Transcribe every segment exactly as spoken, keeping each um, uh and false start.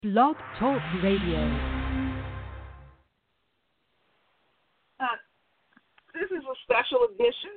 Blog Talk Radio. Uh, this is a special edition.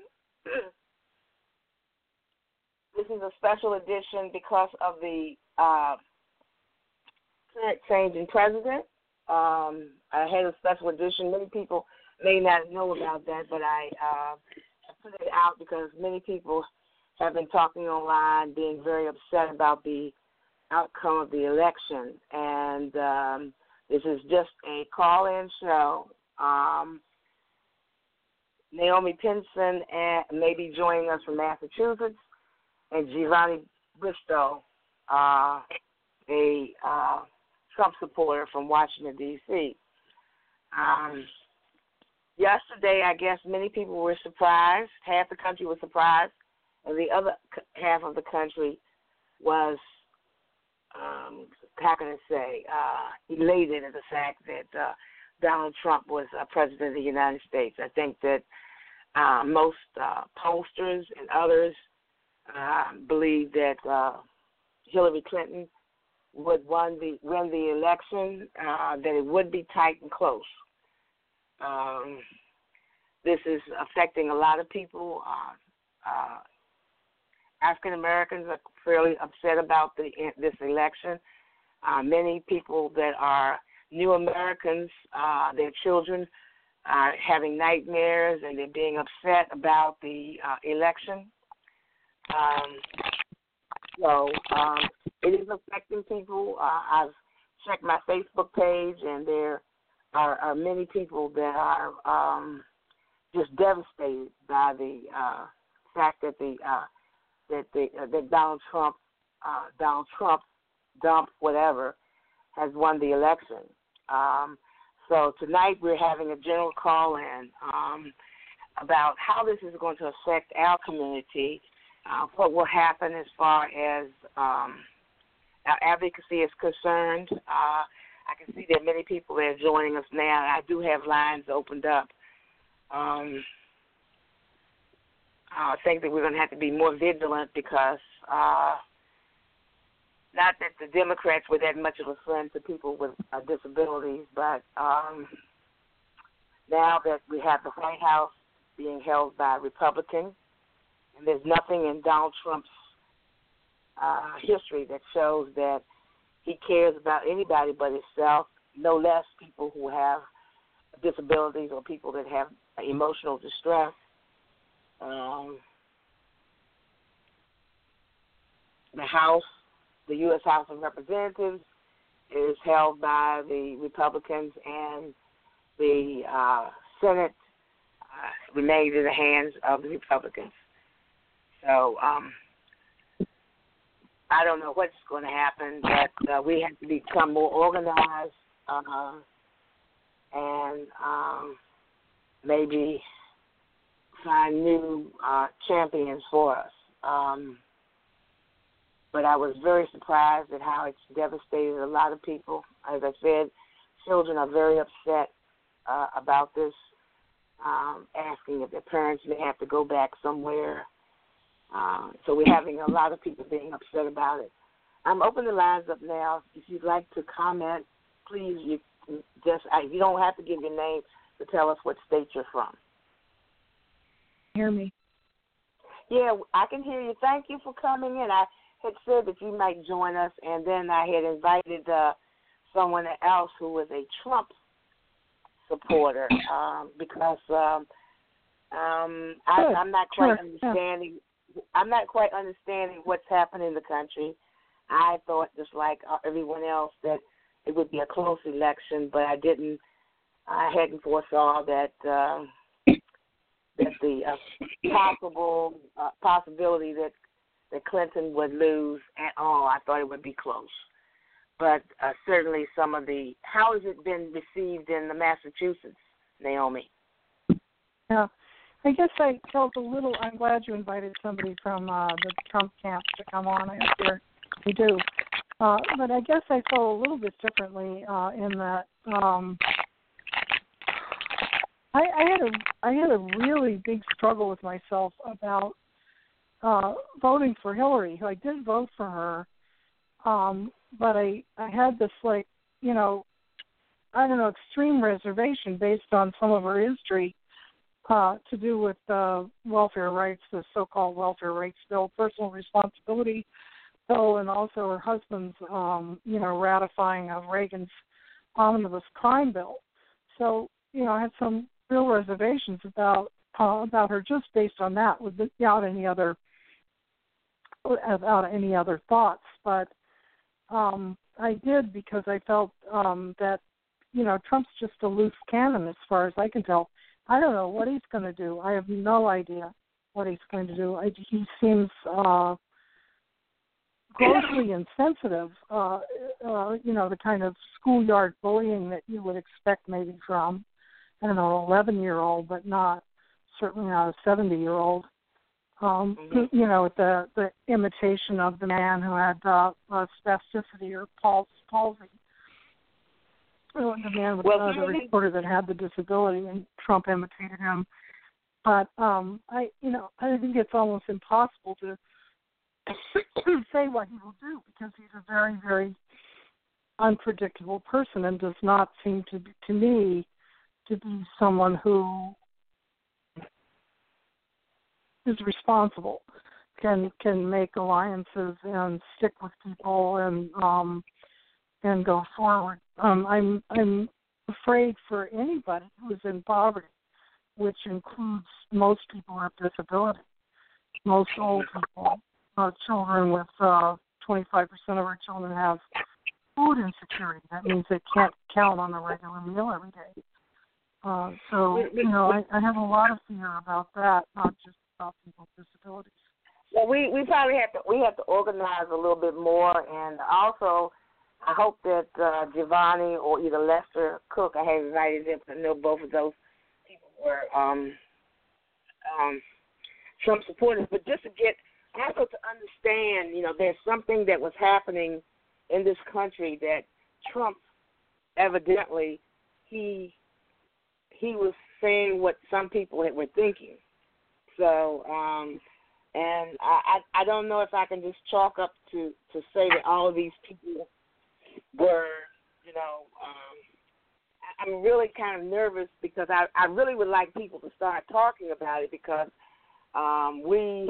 This is a special edition because of the uh, current change in president. Um, I had a special edition. Many people may not know about that, but I uh, put it out because many people have been talking online, being very upset about the outcome of the election. And um, this is just a call-in show. Um, Naomi Pinson and may be joining us from Massachusetts, and Giovanni Bristow, uh, a uh, Trump supporter from Washington, D C Um, yesterday, I guess many people were surprised. Half the country was surprised, and the other half of the country was, um, how can I say, uh, elated at the fact that uh, Donald Trump was uh, president of the United States. I think that uh, most uh, pollsters and others uh, believe that uh, Hillary Clinton would won the, win the election, uh, that it would be tight and close. Um, this is affecting a lot of people. Uh, uh, African Americans are fairly upset about the, this election. Uh, many people that are new Americans, uh, their children are having nightmares and they're being upset about the uh, election. Um, so um, it is affecting people. Uh, I've checked my Facebook page, and there are, are many people that are um, just devastated by the uh, fact that the uh, that the uh, that Donald Trump, uh, Donald Trump, dump whatever, has won the election. Um, so tonight we're having a general call-in um, about how this is going to affect our community. Uh, what will happen as far as um, our advocacy is concerned. Uh, I can see that many people are joining us now. I do have lines opened up. Um, I think that we're going to have to be more vigilant because uh, not that the Democrats were that much of a friend to people with uh, disabilities, but um, now that we have the White House being held by Republicans, and there's nothing in Donald Trump's uh, history that shows that he cares about anybody but himself, no less people who have disabilities or people that have emotional distress. Um, the House, the U S House of Representatives, is held by the Republicans, and the uh, Senate uh, remains in the hands of the Republicans. So um, I don't know what's going to happen, but uh, we have to become more organized uh, and um, maybe find new uh, champions for us. Um, but I was very surprised at how it's devastated a lot of people. As I said, children are very upset uh, about this, um, asking if their parents may have to go back somewhere. Uh, so we're having a lot of people being upset about it. I'm opening the lines up now. If you'd like to comment, please, you just you don't have to give your name to tell us what state you're from. Hear me? Yeah, I can hear you. Thank you for coming in. I had said that you might join us, and then I had invited uh, someone else who was a Trump supporter um, because um, um, I, I'm not quite sure. understanding. I'm not quite understanding what's happening in the country. I thought, just like everyone else, that it would be a close election, but I didn't. I hadn't foresaw that. Uh, that the uh, possible uh, possibility that, that Clinton would lose at all. I thought it would be close. But uh, certainly some of the, how has it been received in the Massachusetts, Naomi? Yeah, I guess I felt a little, I'm glad you invited somebody from uh, the Trump camp to come on. I hear you do. Uh, but I guess I felt a little bit differently uh, in that um, I, I had a I had a really big struggle with myself about uh, voting for Hillary. I did vote for her, um, but I I had this like you know I don't know extreme reservation based on some of her history uh, to do with uh, welfare rights, the so-called welfare rights bill, personal responsibility bill, and also her husband's um, you know ratifying of Reagan's omnibus crime bill. So you know I had some real reservations about uh, about her just based on that, without any other without any other thoughts, but. Um, I did because I felt um, that, you know, Trump's just a loose cannon as far as I can tell. I don't know what he's going to do. I have no idea what he's going to do. I, he seems uh, grossly insensitive, uh, uh, you know, the kind of schoolyard bullying that you would expect maybe from, I don't know, an eleven-year-old, but not, certainly not a seventy-year-old. Um, mm-hmm. You know, the the imitation of the man who had uh, uh, spasticity or palsy. The man with well, uh, the reporter that had the disability, and Trump imitated him. But um, I, you know, I think it's almost impossible to say what he will do because he's a very, very unpredictable person and does not seem to be, to me, to be someone who is responsible, can can make alliances and stick with people and um and go forward. Um, I'm I'm afraid for anybody who's in poverty, which includes most people with disability, most old people, uh, children with uh, twenty-five percent of our children have food insecurity. That means they can't count on a regular meal every day. Uh, so you know, I, I have a lot of fear about that, not just about people with disabilities. Well, we, we probably have to we have to organize a little bit more, and also I hope that uh, Giovanni or either Lester Cook, I have invited them to know both of those people were um, um, Trump supporters, but just to get also to understand, you know, there's something that was happening in this country that Trump evidently he he was saying what some people were thinking. So, um, and I, I, I don't know if I can just chalk up to, to say that all of these people were, you know, um, I, I'm really kind of nervous because I, I really would like people to start talking about it because um, we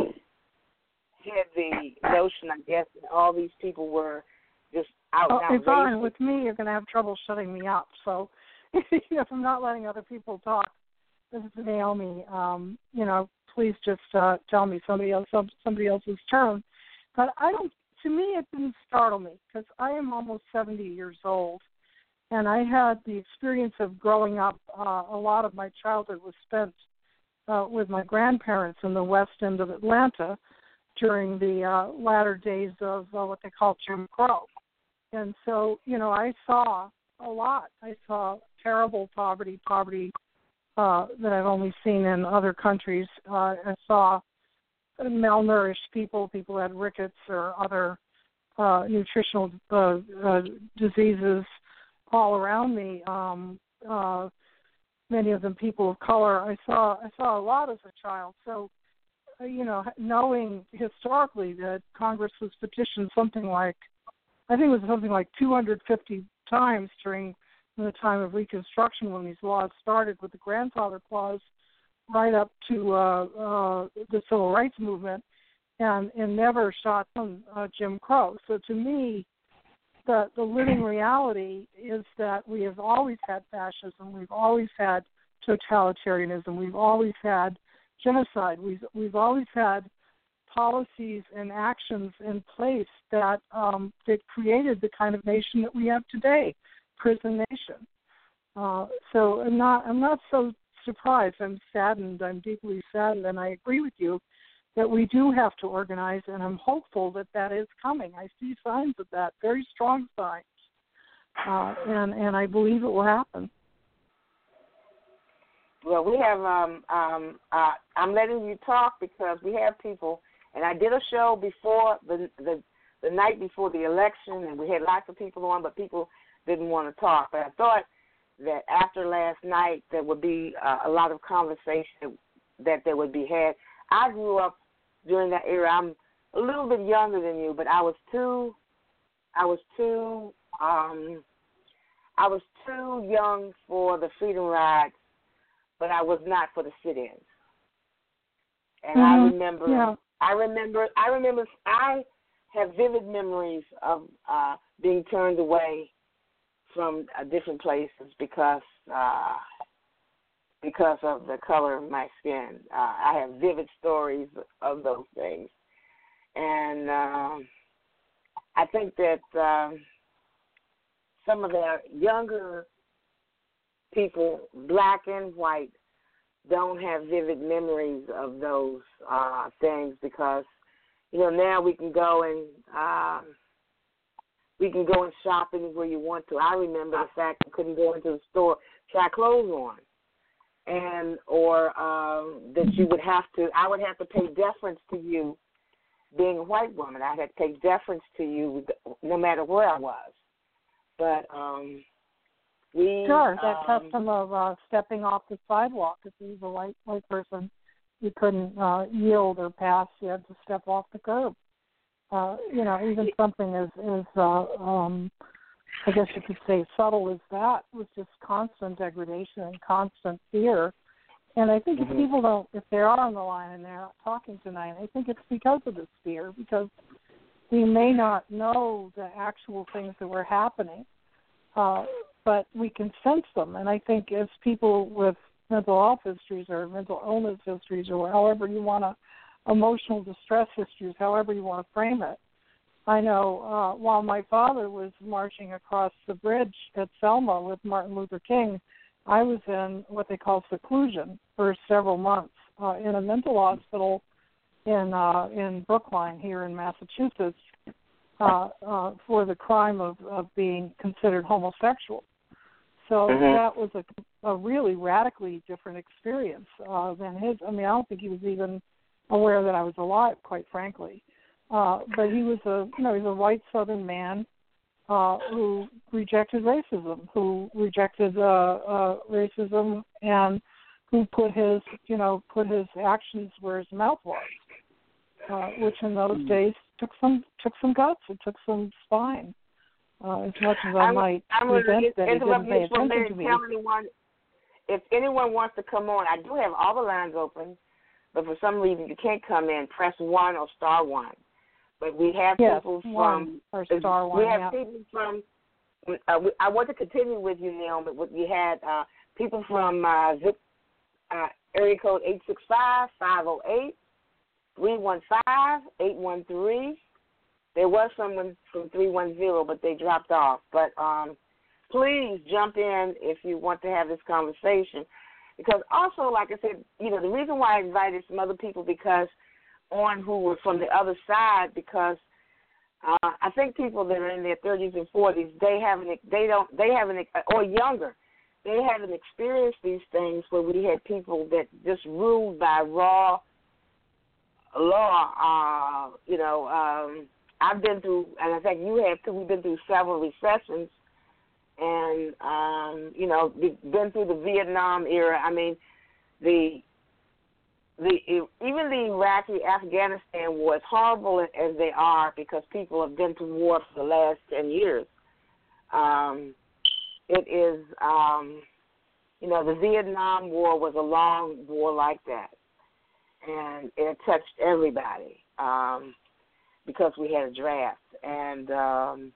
had the notion, I guess, that all these people were just out oh, and out. Yvonne, with me, you're going to have trouble shutting me up. So if I'm not letting other people talk, this is Naomi. Um, you know, please just uh, tell me somebody else, somebody else's turn. But I don't. To me, it didn't startle me because I am almost seventy years old, and I had the experience of growing up. Uh, a lot of my childhood was spent uh, with my grandparents in the west end of Atlanta during the uh, latter days of uh, what they call Jim Crow. And so, you know, I saw a lot. I saw terrible poverty, poverty uh, that I've only seen in other countries. Uh, I saw malnourished people, people who had rickets or other uh, nutritional uh, uh, diseases all around me. Um, uh, many of them people of color. I saw I saw a lot as a child. So, uh, you know, knowing historically that Congress was petitioned something like, I think it was something like two hundred fifty times during the time of Reconstruction when these laws started with the grandfather clause right up to uh, uh, the Civil Rights Movement, and, and never shot down uh, Jim Crow. So to me, the, the living reality is that we have always had fascism, we've always had totalitarianism, we've always had genocide, we've, we've always had policies and actions in place that um, that created the kind of nation that we have today, prison nation. Uh, so I'm not I'm not so surprised. I'm saddened. I'm deeply saddened, and I agree with you that we do have to organize, and I'm hopeful that that is coming. I see signs of that, very strong signs, uh, and and I believe it will happen. Well, we have. Um, um, uh, I'm letting you talk because we have people. And I did a show before the, the the night before the election, and we had lots of people on, but people didn't want to talk. But I thought that after last night, there would be uh, a lot of conversation that there would be had. I grew up during that era. I'm a little bit younger than you, but I was too I was too um, I was too young for the Freedom Rides, but I was not for the sit-ins. And mm-hmm. I remember, yeah. I remember, I remember, I have vivid memories of uh, being turned away from uh, different places because uh, because of the color of my skin. Uh, I have vivid stories of those things, and um, I think that um, some of the younger people, black and white, don't have vivid memories of those uh, things because, you know, now we can go and um, we can go and shop anywhere you want to. I remember the fact you couldn't go into the store, try clothes on, and or um, that you would have to. I would have to pay deference to you, being a white woman. I had to pay deference to you no matter where I was. But um, we sure that um, custom of uh, stepping off the sidewalk. If you was a white white person, you couldn't uh, yield or pass. You had to step off the curb. Uh, you know, even something as, as uh, um, I guess you could say, subtle as that was just constant degradation and constant fear. And I think mm-hmm. if people don't, if they're on the line and they're not talking tonight, I think it's because of this fear, because we may not know the actual things that were happening, uh, but we can sense them. And I think as people with mental health histories or mental illness histories or however you want to, emotional distress histories, however you want to frame it. I know uh, while my father was marching across the bridge at Selma with Martin Luther King, I was in what they call seclusion for several months uh, in a mental hospital in uh, in Brookline here in Massachusetts uh, uh, for the crime of, of being considered homosexual. So mm-hmm. that was a, a really radically different experience uh, than his. I mean, I don't think he was even aware that I was alive, quite frankly. Uh, but he was a, you know, he's a white Southern man uh, who rejected racism, who rejected uh, uh, racism, and who put his, you know, put his actions where his mouth was, uh, which in those mm-hmm. days took some took some guts, it took some spine. Uh, as much as I I'm, might I'm resent that he interrupt didn't pay you attention to me. Tell anyone, if anyone wants to come on, I do have all the lines open. But for some reason you can't come in, press one or star one. But we have yes, people one from or star one. We have yeah. people from. Uh, we, I want to continue with you, Naomi. But we had uh, people from uh, zip uh, area code eight six five, five zero eight, three one five, eight one three. There was someone from three one zero, but they dropped off. But um, please jump in if you want to have this conversation. Because also, like I said, you know, the reason why I invited some other people because on who were from the other side, because uh, I think people that are in their thirties and forties, they haven't, they don't, they haven't, or younger, they haven't experienced these things where we had people that just ruled by raw law. Uh, you know, um, I've been through, and I think you have too. We've been through several recessions. And, um, you know, been through the Vietnam era. I mean, the the even the Iraqi-Afghanistan war, as horrible as they are, because people have been to war for the last ten years, um, it is, um, you know, the Vietnam War was a long war like that. And it touched everybody um, because we had a draft. And, um,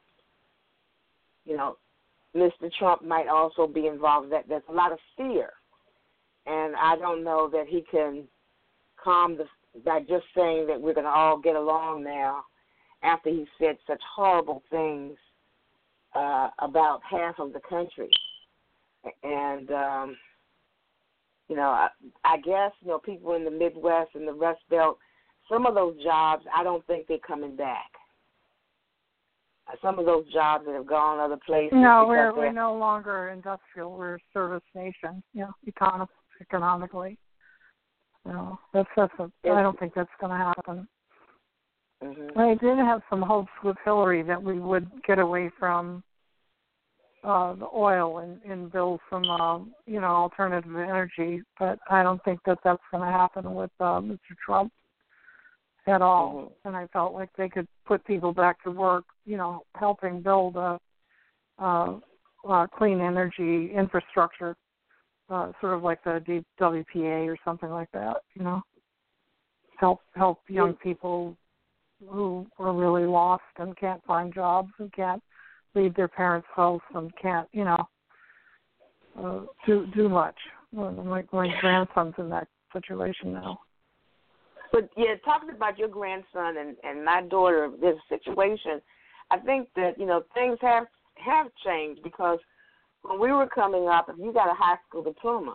you know, Mister Trump might also be involved. That there's a lot of fear, and I don't know that he can calm the by just saying that we're going to all get along now. After he said such horrible things uh, about half of the country, and um, you know, I, I guess you know people in the Midwest and the Rust Belt, some of those jobs I don't think they're coming back. Some of those jobs that have gone other places. No, we're we're no longer industrial. We're a service nation. You know, econo- economically. No, that's that's. A, I don't think that's going to happen. Mm-hmm. I did have some hopes with Hillary that we would get away from uh, the oil and, and build some, uh, you know, alternative energy, but I don't think that that's going to happen with uh, Mister Trump. at all. Mm-hmm. And I felt like they could put people back to work, you know, helping build a, a, a clean energy infrastructure, uh, sort of like the W P A or something like that, you know. Help help young people who are really lost and can't find jobs and can't leave their parents' house and can't, you know, uh, do do much. Well, my, my grandson's in that situation now. But, yeah, talking about your grandson and, and my daughter, this situation, I think that, you know, things have, have changed because when we were coming up, if you got a high school diploma,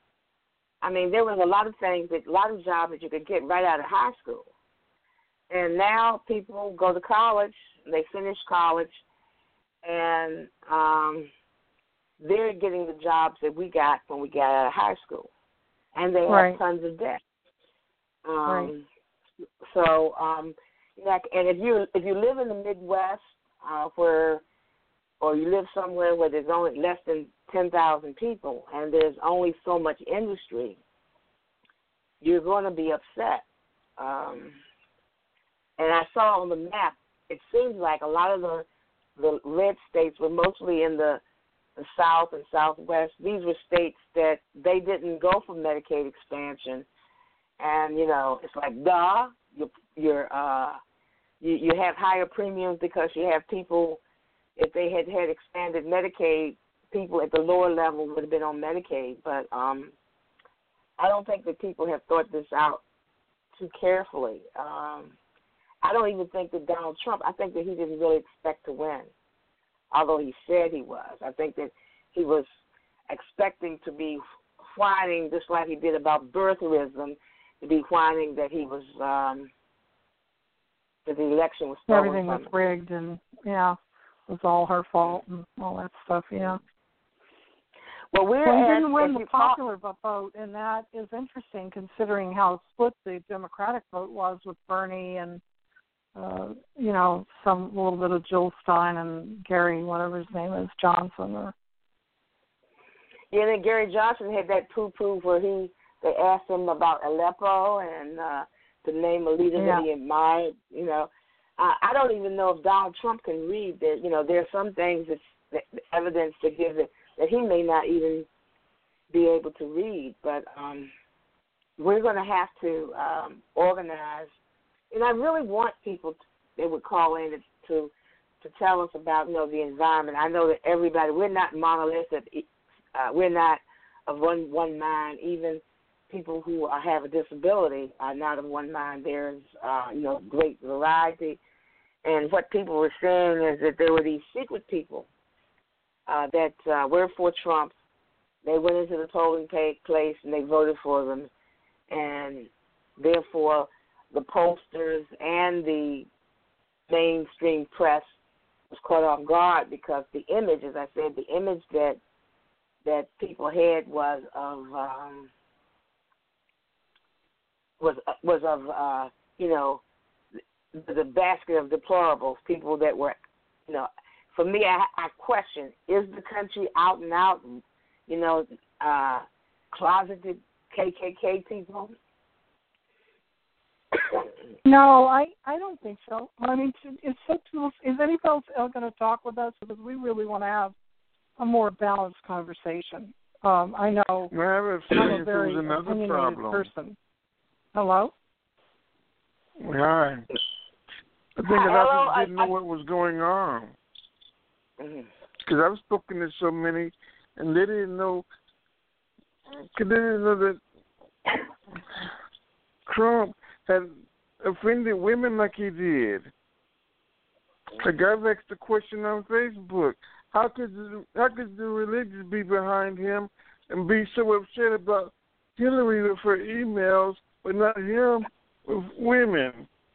I mean, there was a lot of things, that, a lot of jobs that you could get right out of high school. And now people go to college, they finish college, and um, they're getting the jobs that we got when we got out of high school. And they have right. tons of debt. Um, right. So, um, like, and if you if you live in the Midwest, uh, where, or you live somewhere where there's only less than ten thousand people, and there's only so much industry, you're going to be upset. Um, and I saw on the map, it seems like a lot of the the red states were mostly in the, the South and Southwest. These were states that they didn't go for Medicaid expansion. And, you know, it's like, duh, you're, you're, uh, you, you have higher premiums because you have people, if they had had expanded Medicaid, people at the lower level would have been on Medicaid. But um, I don't think that people have thought this out too carefully. Um, I don't even think that Donald Trump, I think that he didn't really expect to win, although he said he was. I think that he was expecting to be whining just like he did about birtherism, to be whining that he was, um, that the election was stolen. Everything was rigged and, yeah, it was all her fault and all that stuff, yeah. Well, we're well, he at, didn't win the talk, popular vote, and that is interesting considering how split the Democratic vote was with Bernie and, uh, you know, some little bit of Jill Stein and Gary, whatever his name is, Johnson. Or yeah, then Gary Johnson had that poo-poo where he, they asked him about Aleppo and uh, to name a leader yeah. that he admired. You know, uh, I don't even know if Donald Trump can read. That you know, there are some things that's that evidence to give it that he may not even be able to read. But um, we're going to have to um, organize. And I really want people to, they would call in to, to to tell us about you know the environment. I know that everybody we're not monolithic. Uh, we're not of one one mind. Even people who are, have a disability are not of one mind. There's, uh, you know, great variety. And what people were saying is that there were these secret people uh, that uh, were for Trump. They went into the polling place and they voted for them. And therefore, the pollsters and the mainstream press was caught off guard because the image, as I said, the image that that people had was of um, was was of uh, you know the, the basket of deplorables, people that were you know. For me, I, I question: is the country out and out, you know, uh, closeted K K K people? No, I, I don't think so. I mean, is, is anybody else going to talk with us? Because we really want to have a more balanced conversation. Um, I know I have a I'm a very another opinionated problem. person. Hello? Hi. I think Hi, a lot hello, of people didn't I, know what was going on. Because mm-hmm. I've spoken to so many, and they didn't know, cause they didn't know that Trump had offended women like he did. A guy asked the question on Facebook, how could the, how could the religious be behind him and be so upset about Hillary with her emails, but not him with women?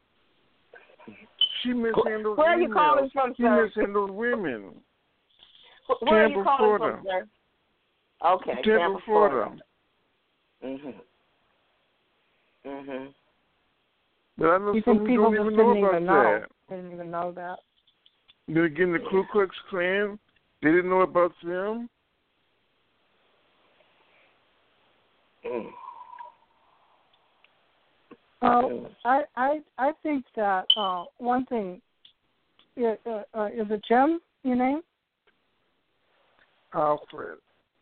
She mishandled Where are you emails. calling from, She sir? mishandled women. Where Tampa, are you calling Florida. from, sir? Okay, Tampa, Tampa, Florida. Florida. Mhm. Mhm. But I know you some think who people don't just even know didn't about even know? that. They didn't even know that. Then again, the Ku Klux Klan, they didn't know about them. Mm. Well, I I I think that uh, one thing is, uh, uh, is it Jim? Your name? Alfred.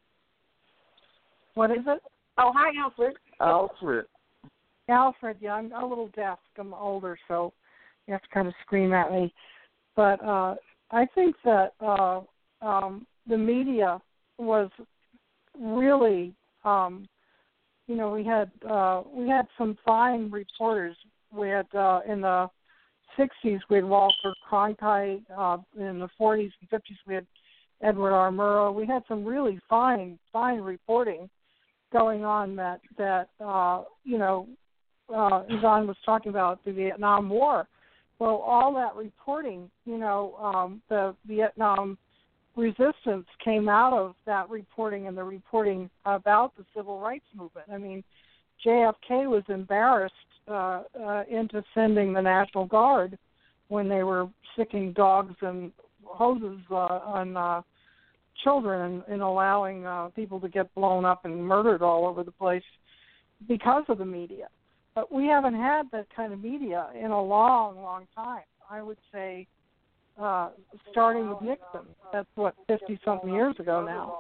What is it? Oh, hi, Alfred. Alfred. Alfred. Yeah, I'm a little deaf. I'm older, so you have to kind of scream at me. But uh, I think that uh, um, the media was really, um, you know, we had uh, we had some fine reporters. We had uh, in the sixties we had Walter Cronkite. Uh, in the forties and fifties we had Edward R. Murrow. We had some really fine, fine reporting going on that that uh, you know, uh, Yvonne was talking about the Vietnam War. Well, all that reporting, you know, um, the Vietnam resistance came out of that reporting and the reporting about the civil rights movement. I mean, J F K was embarrassed uh, uh, into sending the National Guard when they were sicking dogs and hoses uh, on uh, children and, and allowing uh, people to get blown up and murdered all over the place because of the media. But we haven't had that kind of media in a long, long time. I would say uh, starting with Nixon. That's, what, fifty-something years ago now.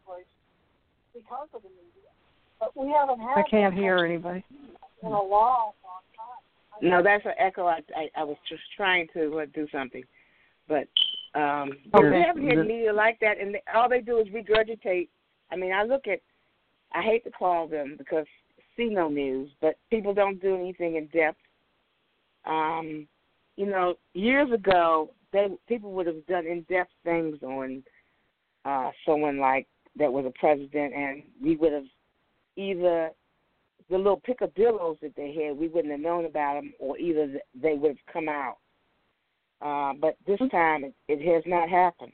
Because of the media. But we haven't had I can't hear anybody. In a long, long time. No, that's an echo. I, I, I was just trying to uh, do something. But um, okay. we haven't had media like that, and they, all they do is regurgitate. I mean, I look at, I hate to call them because see no news, but people don't do anything in depth. Um, you know, years ago, they people would have done in-depth things on uh, someone like that was a president, and we would have either the little picadillos that they had, we wouldn't have known about them, or either they would have come out. Uh, but this time, it, it has not happened.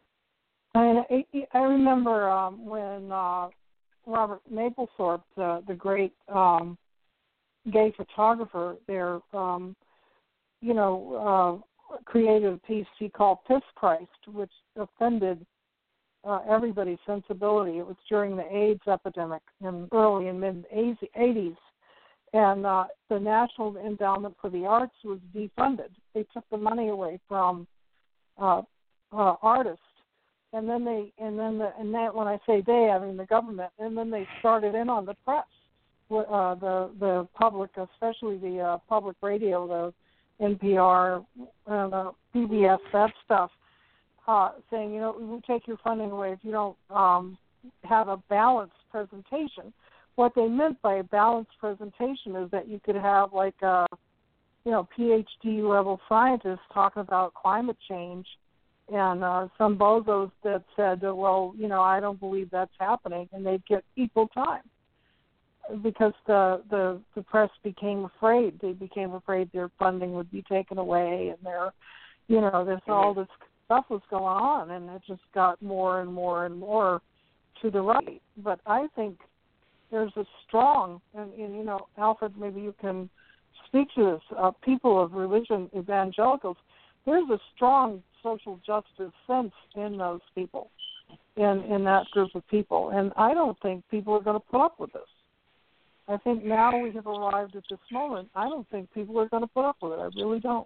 I, I remember um, when uh, Robert Mapplethorpe, the, the great um, gay photographer there, um, you know, uh, created a piece he called Piss Christ, which offended uh, everybody's sensibility. It was during the AIDS epidemic in early and mid-eighties. And uh, the National Endowment for the Arts was defunded. They took the money away from uh, uh, artists. And then they, and then the, and that when I say they, I mean the government. And then they started in on the press, uh, the the public, especially the uh, public radio, the N P R, uh, the P B S, that stuff, uh, saying, you know, we take your funding away if you don't um, have a balanced presentation. What they meant by a balanced presentation is that you could have like a, you know, P H D level scientists talking about climate change. And uh, some bozos that said, well, you know, I don't believe that's happening, and they'd get equal time because the, the the press became afraid. They became afraid their funding would be taken away, and their, you know, this all this stuff was going on, and it just got more and more and more to the right. But I think there's a strong, and, and you know, Alfred, maybe you can speak to this. Uh, people of religion, evangelicals, there's a strong social justice sense in those people, in in that group of people. And I don't think people are going to put up with this. I think now we have arrived at this moment. I don't think people are going to put up with it. I really don't.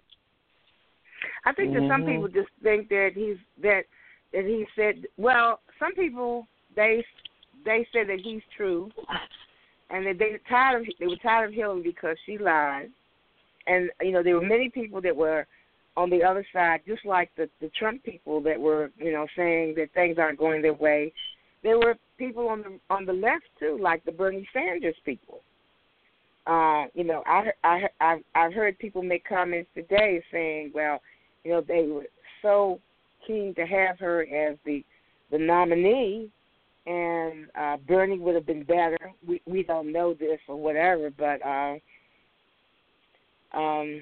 I think that some people just think that he's that that he said. Well, some people they they said that he's true, and that they were tired of they were tired of Hillary because she lied. And you know there were many people that were on the other side, just like the, the Trump people that were, you know, saying that things aren't going their way. There were people on the on the left too, like the Bernie Sanders people. Uh, you know, I I I've, I've heard people make comments today saying, well, you know, they were so keen to have her as the the nominee, and uh, Bernie would have been better. We we don't know this or whatever, but uh, um.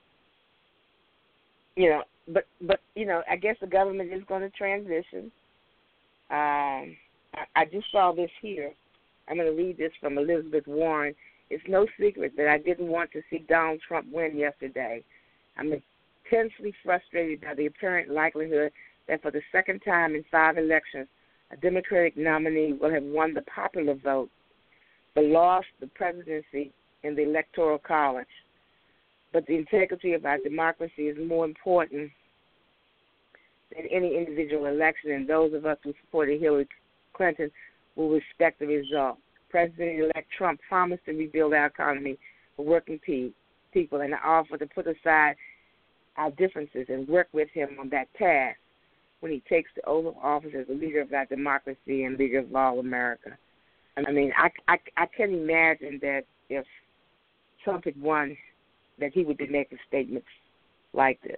You know, but but you know, I guess the government is going to transition. Um, I, I just saw this here. I'm going to read this from Elizabeth Warren. It's no secret that I didn't want to see Donald Trump win yesterday. I'm intensely frustrated by the apparent likelihood that for the second time in five elections, a Democratic nominee will have won the popular vote, but lost the presidency in the Electoral College. But the integrity of our democracy is more important than any individual election, and those of us who supported Hillary Clinton will respect the result. President-elect Trump promised to rebuild our economy for working pe- people, and I offer to put aside our differences and work with him on that path when he takes the oath of office as a leader of our democracy and leader of all America. I mean, I, I, I can't imagine that if Trump had won, that he would be making statements like this.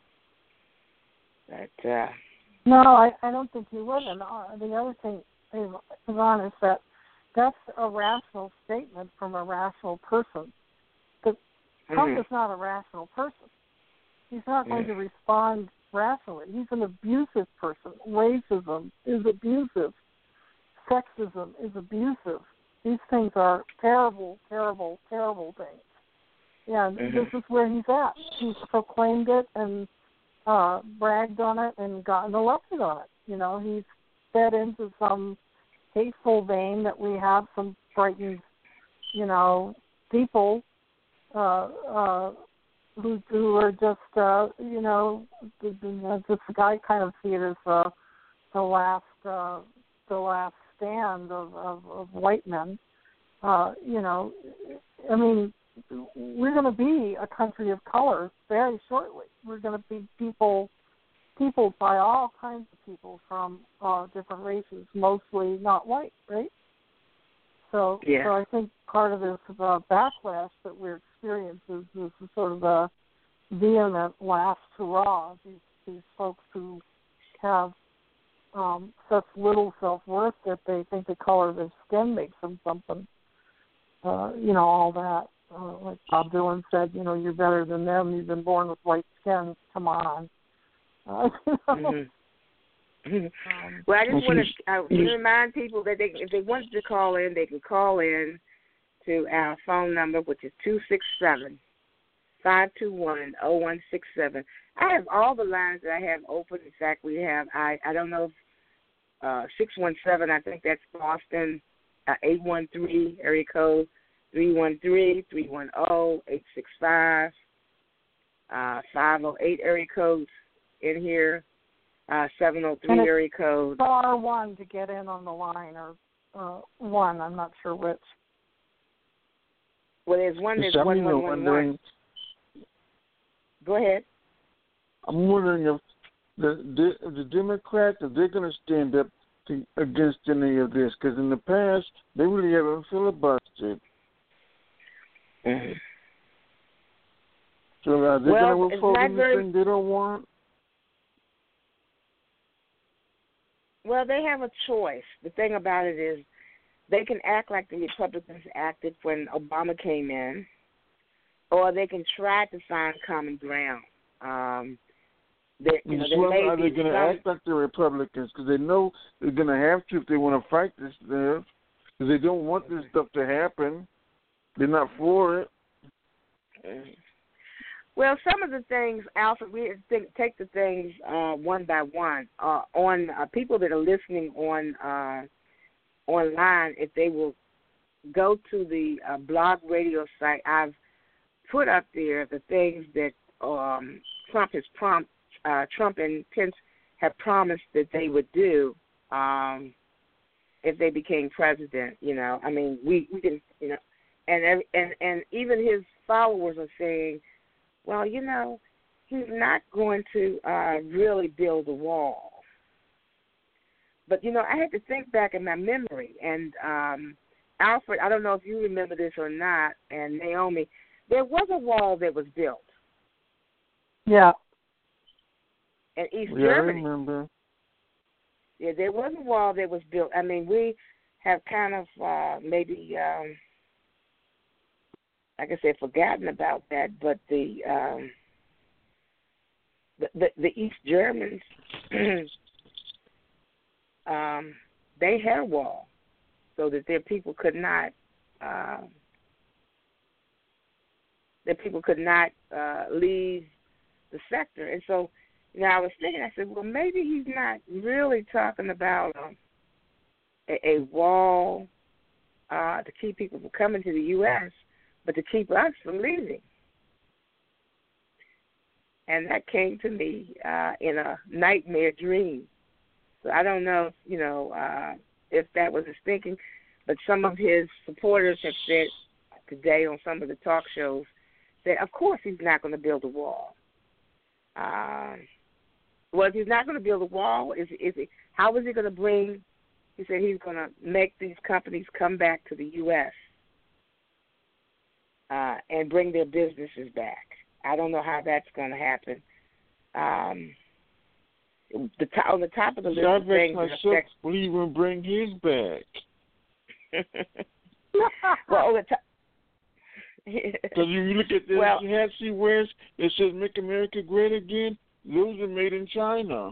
But, uh, no, I, I don't think he would. And uh, the other thing, Yvonne, is that that's a rational statement from a rational person. But Trump mm-hmm. is not a rational person. He's not going mm-hmm. to respond rationally. He's an abusive person. Racism is abusive. Sexism is abusive. These things are terrible, terrible, terrible things. And mm-hmm. this is where he's at. He's proclaimed it and uh, bragged on it and gotten elected on it. You know, he's fed into some hateful vein that we have some frightened, you know, people uh, uh, who who are just, uh, you know, just I kind of see it as uh, the last uh, the last stand of, of, of white men. Uh, you know, I mean, we're going to be a country of color very shortly. We're going to be people, people by all kinds of people from uh, different races, mostly not white, right? So, yeah. so I think part of this uh, backlash that we're experiencing is, is sort of a vehement last hurrah. These these folks who have um, such little self-worth that they think the color of their skin makes them something. Uh, you know, all that. Uh, like Bob Dylan said, you know, you're better than them. You've been born with white skin. Come on. Uh, you know? mm-hmm. um, well, I just want to uh, remind people that they, if they want to call in, they can call in to our phone number, which is two six seven, five two one, zero one six seven. I have all the lines that I have open. In fact, we have, I, I don't know, if, uh, six one seven, I think that's Boston, uh, eight one three, area code three one three, three one zero, eight six five, uh, five oh eight area codes in here, uh, seven oh three area code. Star one to get in on the line, or uh, one, I'm not sure which. Well, there's one that's one one one one. Go ahead. I'm wondering if the the, the Democrats, if they're going to stand up to, against any of this, because in the past they really haven't filibustered. Mm-hmm. So are they well, going to vote for anything they don't want? Well, they have a choice. The thing about it is they can act like the Republicans acted when Obama came in, or they can try to find common ground. Um, they, you know, well, may are they going to some... act like the Republicans? Because they know they're going to have to if they want to fight this stuff. Because they don't want this stuff to happen. They're not for it. Well, some of the things, Alfred, we think, take the things uh, one by one. Uh, on uh, people that are listening on uh, online, if they will go to the uh, blog radio site, I've put up there the things that um, Trump has prom- uh, Trump and Pence have promised that they would do um, if they became president. You know, I mean, we, we can, you know. And and and even his followers are saying, well, you know, he's not going to uh, really build a wall. But, you know, I had to think back in my memory. And, um, Alfred, I don't know if you remember this or not, and Naomi, there was a wall that was built. Yeah. In East yeah, Germany. I remember. Yeah, there was a wall that was built. I mean, we have kind of uh, maybe... Um, like I said, forgotten about that, but the um, the, the, the East Germans, um, they had a wall so that their people could not, uh, their people could not uh, leave the sector. And so, you know, I was thinking, I said, well, maybe he's not really talking about um, a, a wall uh, to keep people from coming to the U S, but to keep us from leaving. And that came to me uh, in a nightmare dream. So I don't know, if, you know, uh, if that was his thinking, but some of his supporters have said today on some of the talk shows that, of course, he's not going to build a wall. Uh, well, if he's not going to build a wall, is is he, how is he going to bring? He said he's going to make these companies come back to the U S uh, and bring their businesses back. I don't know how that's going to happen. Um, the to, on the top of the list of things that affect, will even bring his back. well, on the top. Because you look at this, well, you have see where it says "Make America Great Again." Those are made in China.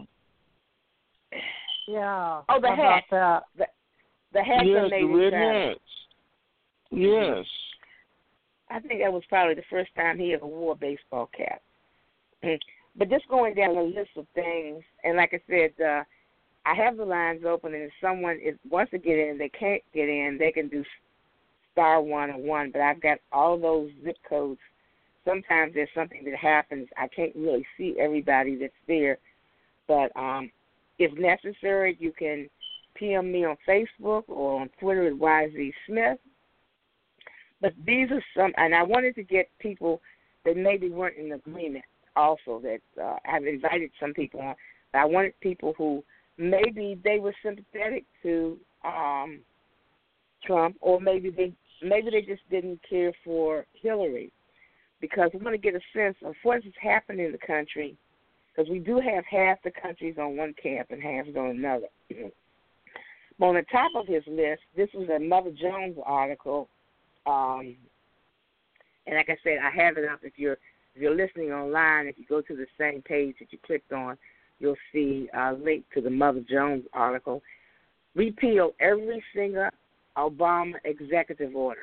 Yeah. Oh, the how hats. about that? The, the hats yes, are made the red in China. hats. Yes. I think that was probably the first time he ever wore a baseball cap. But just going down the list of things, and like I said, uh, I have the lines open, and if someone is, wants to get in, they can't get in, they can do star one or one, but I've got all those zip codes. Sometimes there's something that happens. I can't really see everybody that's there, but um, if necessary, you can P M me on Facebook or on Twitter at Y Z Smith. But these are some, and I wanted to get people that maybe weren't in agreement also, that uh, I've invited some people on, but I wanted people who maybe they were sympathetic to um, Trump, or maybe they maybe they just didn't care for Hillary, because we want to get a sense of what is happening in the country, because we do have half the countries on one camp and half on another. But on the top of his list, this was a Mother Jones article, um, and like I said, I have it up. If you're if you're listening online, if you go to the same page that you clicked on, you'll see a link to the Mother Jones article. Repeal every single Obama executive order.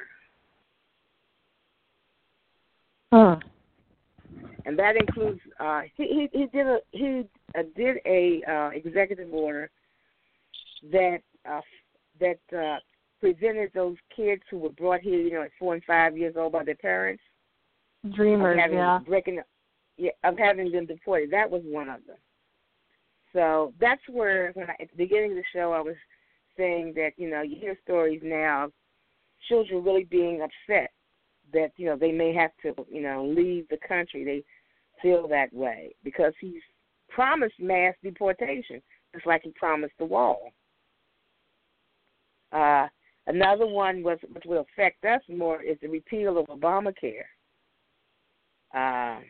Huh. And that includes uh, he, he he did a he uh, did a uh, executive order that uh, that uh, prevented those kids who were brought here, you know, at four and five years old by their parents, Dreamers, of having, yeah, breaking, yeah, of having them deported. That was one of them. So that's where, when I, at the beginning of the show, I was saying that, you know, you hear stories now of children really being upset that, you know, they may have to, you know, leave the country. They feel that way because he's promised mass deportation, just like he promised the wall. Uh, another one was, which will affect us more, is the repeal of Obamacare. Uh,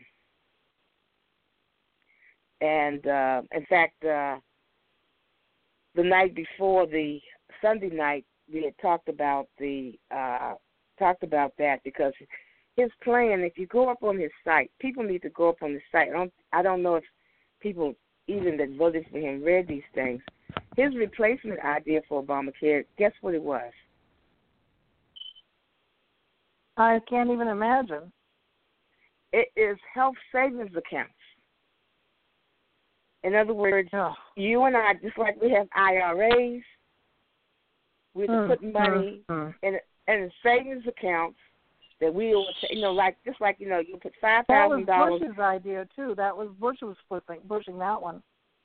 and, uh, in fact, uh, the night before, the Sunday night, we had talked about the uh, talked about that because his plan. If you go up on his site, people need to go up on the site. I don't. I don't know if people even that voted for him read these things. His replacement idea for Obamacare. Guess what it was? I can't even imagine. It is health savings accounts. In other words, oh. you and I, just like we have I R As, we mm, put money mm, in in savings accounts that we will, you know, like just like you know, you put five thousand dollars. That was Bush's idea too. That was Bush was pushing pushing that one.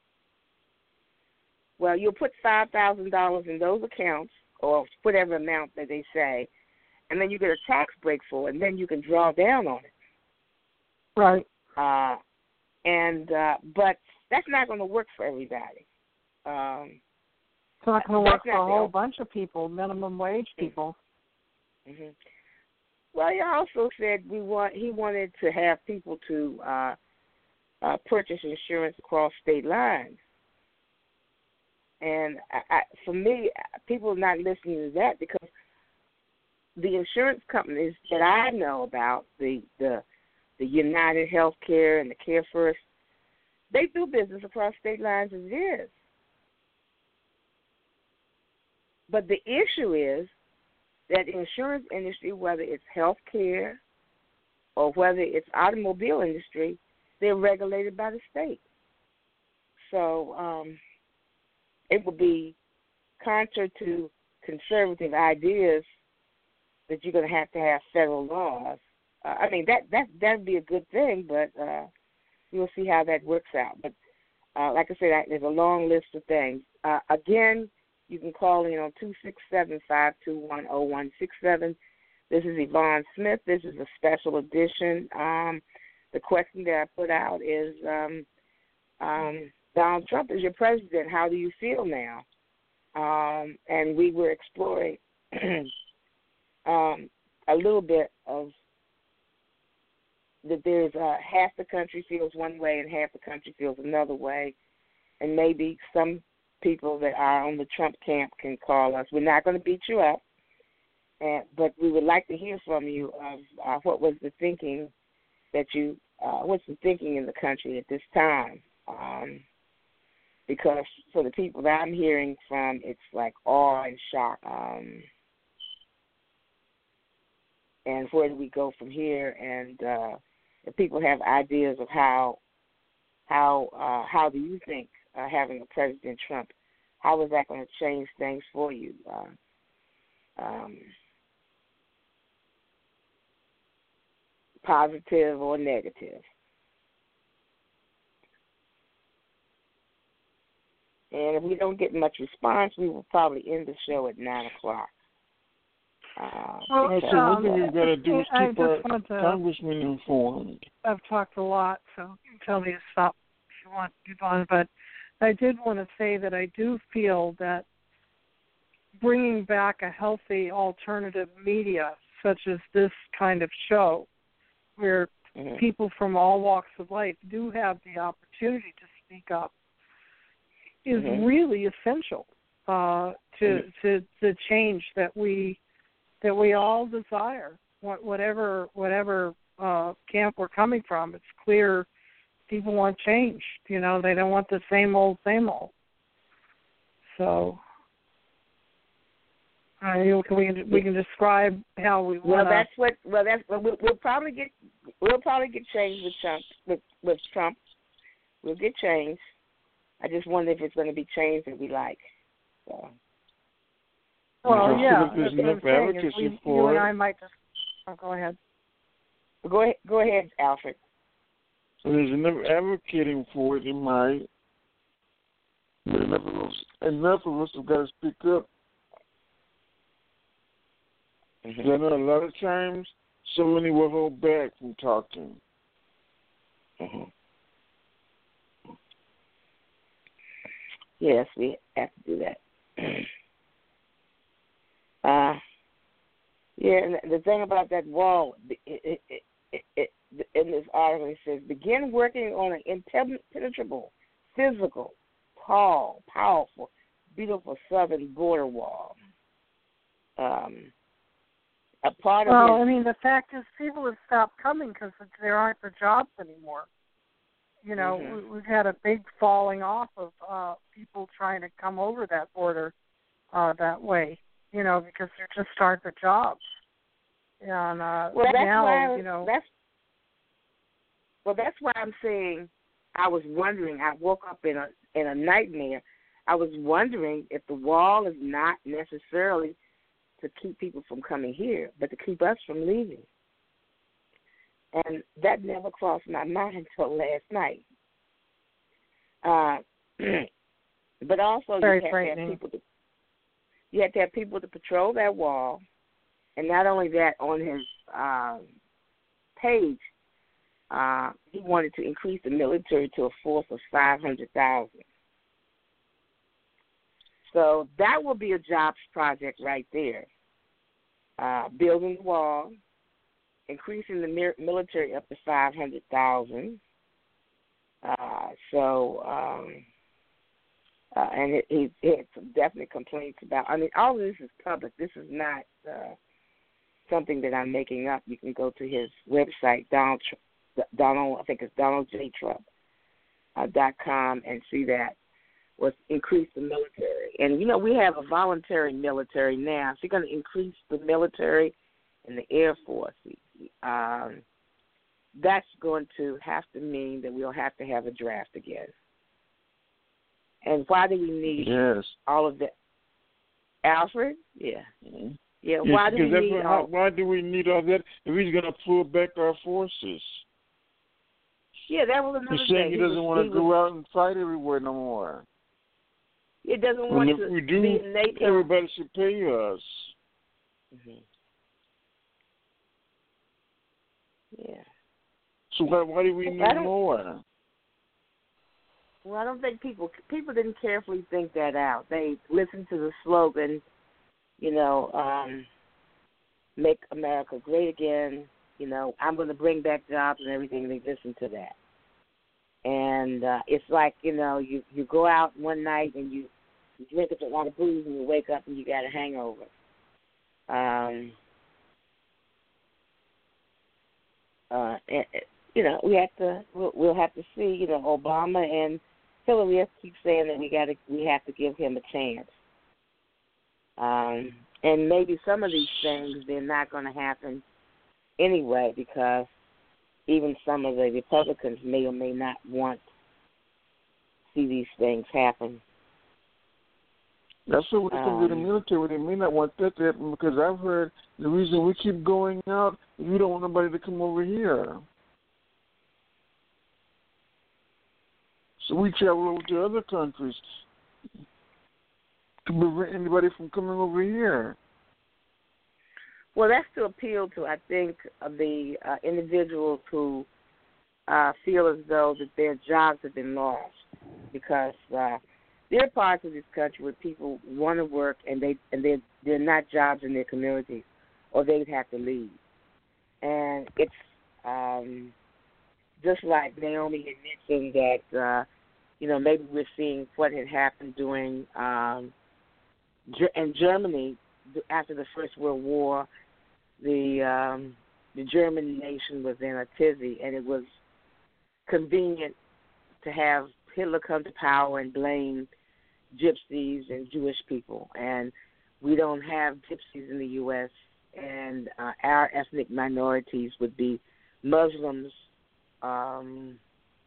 Well, you'll put five thousand dollars in those accounts, or whatever amount that they say, and then you get a tax break for it, and then you can draw down on it. Right. Uh, and uh, but that's not going to work for everybody. Um, it's not going to work for a whole bunch of people, minimum wage people. Mm-hmm. Well, he also said we want. He wanted to have people to uh, uh, purchase insurance across state lines. And I, I, for me, people are not listening to that because the insurance companies that I know about, the the, the United Healthcare and the Care First, they do business across state lines as it is. But the issue is that the insurance industry, whether it's healthcare or whether it's automobile industry, they're regulated by the state. So um, it would be contrary to conservative ideas that you're going to have to have federal laws. Uh, I mean, that that that'd be a good thing, but uh, we'll see how that works out. But uh, like I said, I, there's a long list of things. Uh, again, you can call in on two six seven, five two one, zero one six seven. This is Yvonne Smith. This is a special edition. Um, the question that I put out is, um, um, Donald Trump is your president. How do you feel now? Um, and we were exploring um, a little bit of that there's uh, half the country feels one way and half the country feels another way. And maybe some people that are on the Trump camp can call us. We're not going to beat you up, and, but we would like to hear from you of uh, what was the thinking that you, uh, what's the thinking in the country at this time. Um, because for the people that I'm hearing from, it's like awe and shock. Um, and where do we go from here? And uh, if people have ideas of how, how, uh, how do you think uh, having a President Trump, how is that going to change things for you? Uh, um, positive or negative? And if we don't get much response, we will probably end the show at nine o'clock. Uh, well, so um, one thing we've got to do is I keep just our to, congressman informed. I've talked a lot, so you can tell me to stop if you want, Yvonne. But I did want to say that I do feel that bringing back a healthy alternative media, such as this kind of show, where mm-hmm. people from all walks of life do have the opportunity to speak up, is mm-hmm. really essential uh, to mm-hmm. to the change that we that we all desire. What, whatever whatever uh, camp we're coming from, it's clear people want change. You know, they don't want the same old, same old. So, uh, you know, we can we can describe how we want. Well, that's what. Well, that's we'll, we'll probably get we'll probably get change with Trump. With, with Trump, we'll get change. I just wonder if it's going to be change that we like. So. Well, yeah, there's that's enough what I'm saying. advocacy We, for you it. and I might just oh, go ahead. Go ahead, go ahead, Alfred. So there's enough advocating for it in my. But enough of us, enough of us have got to speak up. Mm-hmm. I know a lot of times, so many will hold back from talking. Mm-hmm. Yes, we have to do that. uh, yeah, and the thing about that wall, it, it, it, it, in this article, it says, begin working on an impenetrable, physical, tall, powerful, beautiful southern border wall. Um, a part of well, his, I mean, the fact is people have stopped coming because there aren't the jobs anymore. You know, mm-hmm. we've had a big falling off of uh, people trying to come over that border uh, that way, you know, because there just aren't the jobs. And uh, well, that's now, why, you know. That's, well, that's why I'm saying I was wondering, I woke up in a in a nightmare. I was wondering if the wall is not necessarily to keep people from coming here, but to keep us from leaving. And that never crossed my mind until last night. Uh, but also, Very you have to have people to you have to have people to patrol that wall, and not only that, on his uh, page, uh, he wanted to increase the military to a force of five hundred thousand. So that will be a jobs project right there. Uh, building the wall, increasing the military up to five hundred thousand. Uh, so, um, uh, and it, he, he had some definite complaints about, I mean, all of this is public. This is not uh, something that I'm making up. You can go to his website, Donald, Donald I think it's Donald J. Trump uh, dot com, and see that was increase the military. And, you know, we have a voluntary military now. So you're going to increase the military and the Air Force. Um, that's going to have to mean that we'll have to have a draft again. And why do we need yes. all of that? Alfred? Yeah. Mm-hmm. Yeah, Yes, why do we because that's need what, all? how, why do we need all that if he's going to pull back our forces? Yeah, that was another He's saying thing. he He doesn't was, want he to go was, out and fight everywhere no more. He doesn't And want if to we do, be in NATO. everybody should pay us. Mm-hmm. Yeah. So why, why do we need I don't, more? Well, I don't think people people didn't carefully think that out. They listened to the slogan, you know, um, "Make America Great Again." You know, I'm going to bring back jobs and everything. They listened to that, and uh, it's like, you know, you you go out one night and you, you drink a lot of booze and you wake up and you got a hangover. Um, uh, and, you know, we have to we'll, we'll have to see. You know, Obama and Hillary keep saying that we got to we have to give him a chance. Um, and maybe some of these things, they're not going to happen anyway, because even some of the Republicans may or may not want to see these things happen. That's what we can do. The Um, military, they may not want that to happen, because I've heard the reason we keep going out is we don't want nobody to come over here. So we travel over to other countries to prevent anybody from coming over here. Well, that's to appeal to, I think, uh, the uh, individuals who uh, feel as though that their jobs have been lost, because uh, there are parts of this country where people want to work and they and they they're not jobs in their communities, or they'd have to leave. And it's um, just like Naomi had mentioned that uh, you know, maybe we're seeing what had happened during um, in Germany after the First World War. The um, the German nation was in a tizzy, and it was convenient to have Hitler come to power and blame gypsies and Jewish people. And we don't have gypsies in the U S, and uh, our ethnic minorities would be Muslims, um,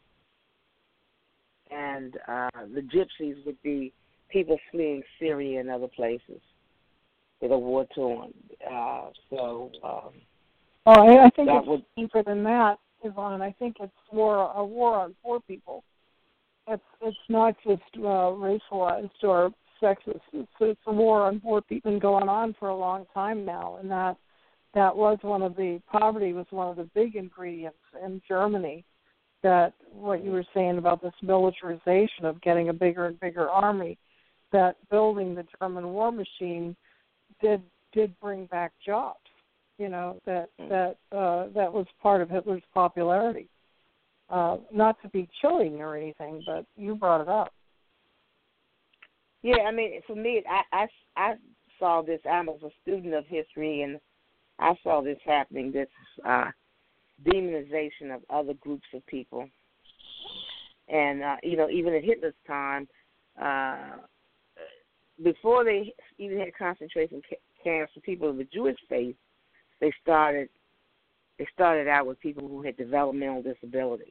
and uh, the gypsies would be people fleeing Syria and other places that are war torn. Uh, so, um, Oh, I, I think that it's would, deeper than that, Yvonne. I think it's war a war on poor people. It's it's not just uh, racialized or sexist. It's, it's a war on poor people, been going on for a long time now, and that that was one of the poverty was one of the big ingredients in Germany. That what you were saying about this militarization of getting a bigger and bigger army, that building the German war machine did did bring back jobs. You know, that that uh, that was part of Hitler's popularity. Uh, not to be chilling or anything, but you brought it up. yeah, I mean, for me, I, I, I saw this. I was a student of history, and I saw this happening, this uh, demonization of other groups of people. And, uh, you know, even at Hitler's time, uh, before they even had concentration camps for people of the Jewish faith, they started they started out with people who had developmental disabilities.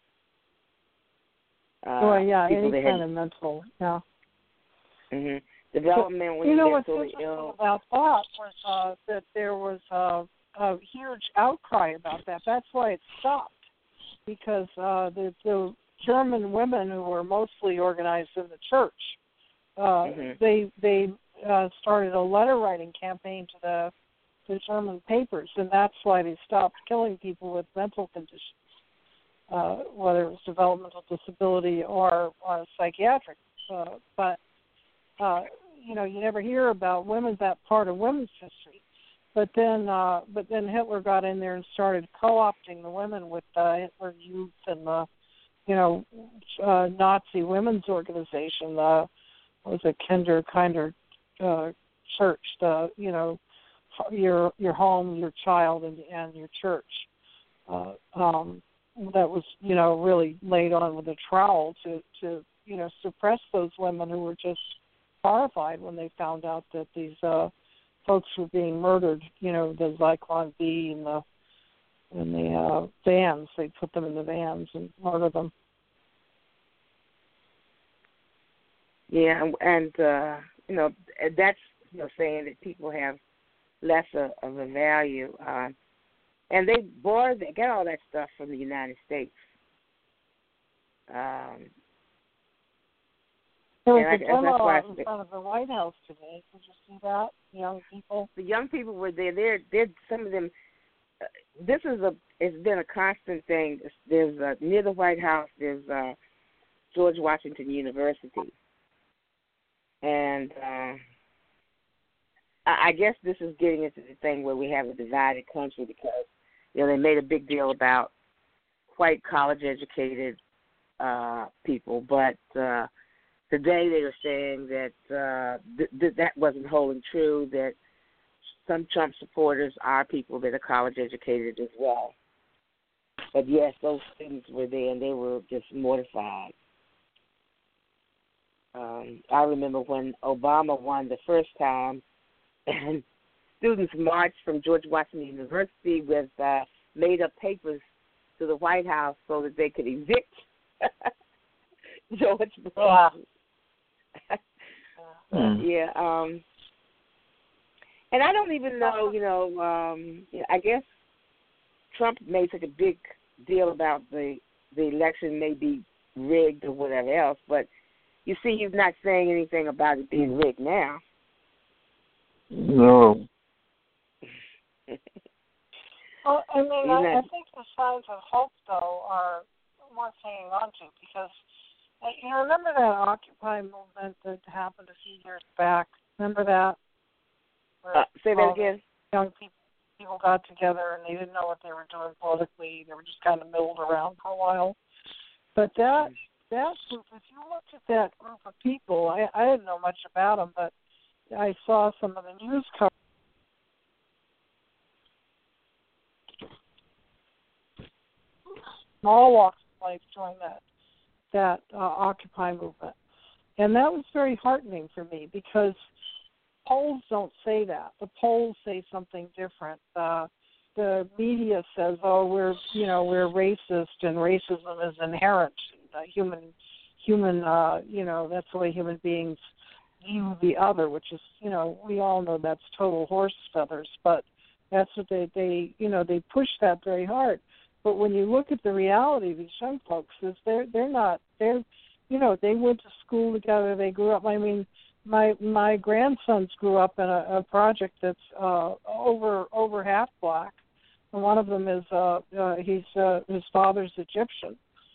Uh, oh yeah, any that kind had, of mental, yeah. Mm-hmm. Developmental, So, you know what's mentally interesting ill. about that was uh, that there was uh, a huge outcry about that. That's why it stopped, because uh, the, the German women who were mostly organized in the church, uh, Mm-hmm. they they uh, started a letter writing campaign to the the German papers, and that's why they stopped killing people with mental conditions, uh, whether it was developmental disability or uh, psychiatric. Uh, but uh, you know, you never hear about women, that part of women's history. But then, uh, but then Hitler got in there and started co-opting the women with uh, Hitler Youth and the, you know, uh, Nazi women's organization. Uh, what was it, Kinder Kinder uh, Church? The you know. your your home, your child, and, and your church. Uh, um, that was, you know, really laid on with a trowel to, to, you know, suppress those women who were just horrified when they found out that these uh, folks were being murdered. You know, the Zyklon B and the and the uh, vans. They put them in the vans and murder them. Yeah, and, and uh, you know, that's, you know, saying that people have lesser of a value. Uh, and they bought, they got all that stuff from the United States. Um, there was I, a demo out in I, front of the White House today. Did you see that? Young people. The young people were there. They're, they're some of them. Uh, this is a. It's been a constant thing. There's uh, near the White House. There's uh, George Washington University, and uh, I, I guess this is getting into the thing where we have a divided country because you know they made a big deal about white college-educated uh, people, but uh, today they were saying that uh, th- th- that wasn't holding true, that some Trump supporters are people that are college-educated as well. But, yes, those students were there, and they were just mortified. Um, I remember when Obama won the first time, and students marched from George Washington University with uh, made-up papers to the White House so that they could evict George Bush. Yeah. mm. Yeah. Um, and I don't even know, you know, um, I guess Trump made such a big deal about the the election may be rigged or whatever else, but you see he's not saying anything about it being rigged now. No. Well, I mean, I, I think the signs of hope, though, are worth hanging on to because, uh, you know, remember that Occupy movement that happened a few years back? Remember that? Uh, say that again. Young people, people got together and they didn't know what they were doing politically. They were just kind of milled around for a while. But that that group, if you looked at that group of people, I, I didn't know much about them, but I saw some of the news coverage. All walks of life joined that that uh, Occupy movement, and that was very heartening for me because polls don't say that. The polls say something different. Uh, the media says, "Oh, we're you know we're racist, and racism is inherent, uh, human human uh, you know that's the way human beings view the other," which is you know we all know that's total horse feathers, but that's what they they you know they push that very hard. But when you look at the reality of these young folks, is they're they're not they're you know they went to school together, they grew up. I mean, my my grandsons grew up in a, a project that's uh, over over half black, and one of them is uh, uh, he's uh, his father's Egyptian,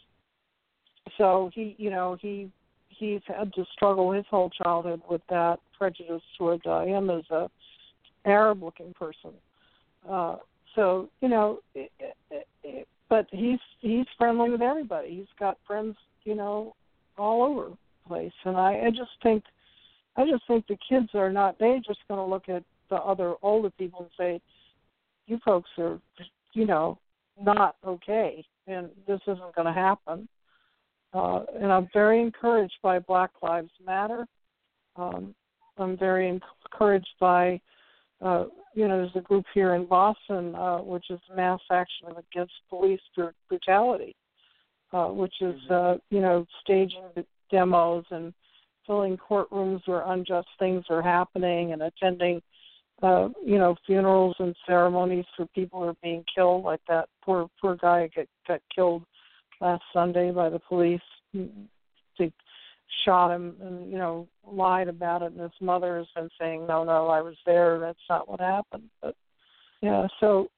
so he you know he he's had to struggle his whole childhood with that prejudice toward uh, him as a Arab looking person. Uh, So you know, it, it, it, but he's he's friendly with everybody. He's got friends, you know, all over the place. And I, I just think, I just think the kids are not. They're just going to look at the other older people and say, "You folks are, you know, not okay, and this isn't going to happen." Uh, and I'm very encouraged by Black Lives Matter. Um, I'm very encouraged by. Uh, you know, there's a group here in Boston, uh, which is mass action against police brutality, uh, which is, uh, you know, staging the demos and filling courtrooms where unjust things are happening and attending, uh, you know, funerals and ceremonies for people who are being killed, like that poor poor guy got, got killed last Sunday by the police. They shot him and, you know, lied about it, and his mother has been saying, no, no, I was there, that's not what happened. But, yeah, so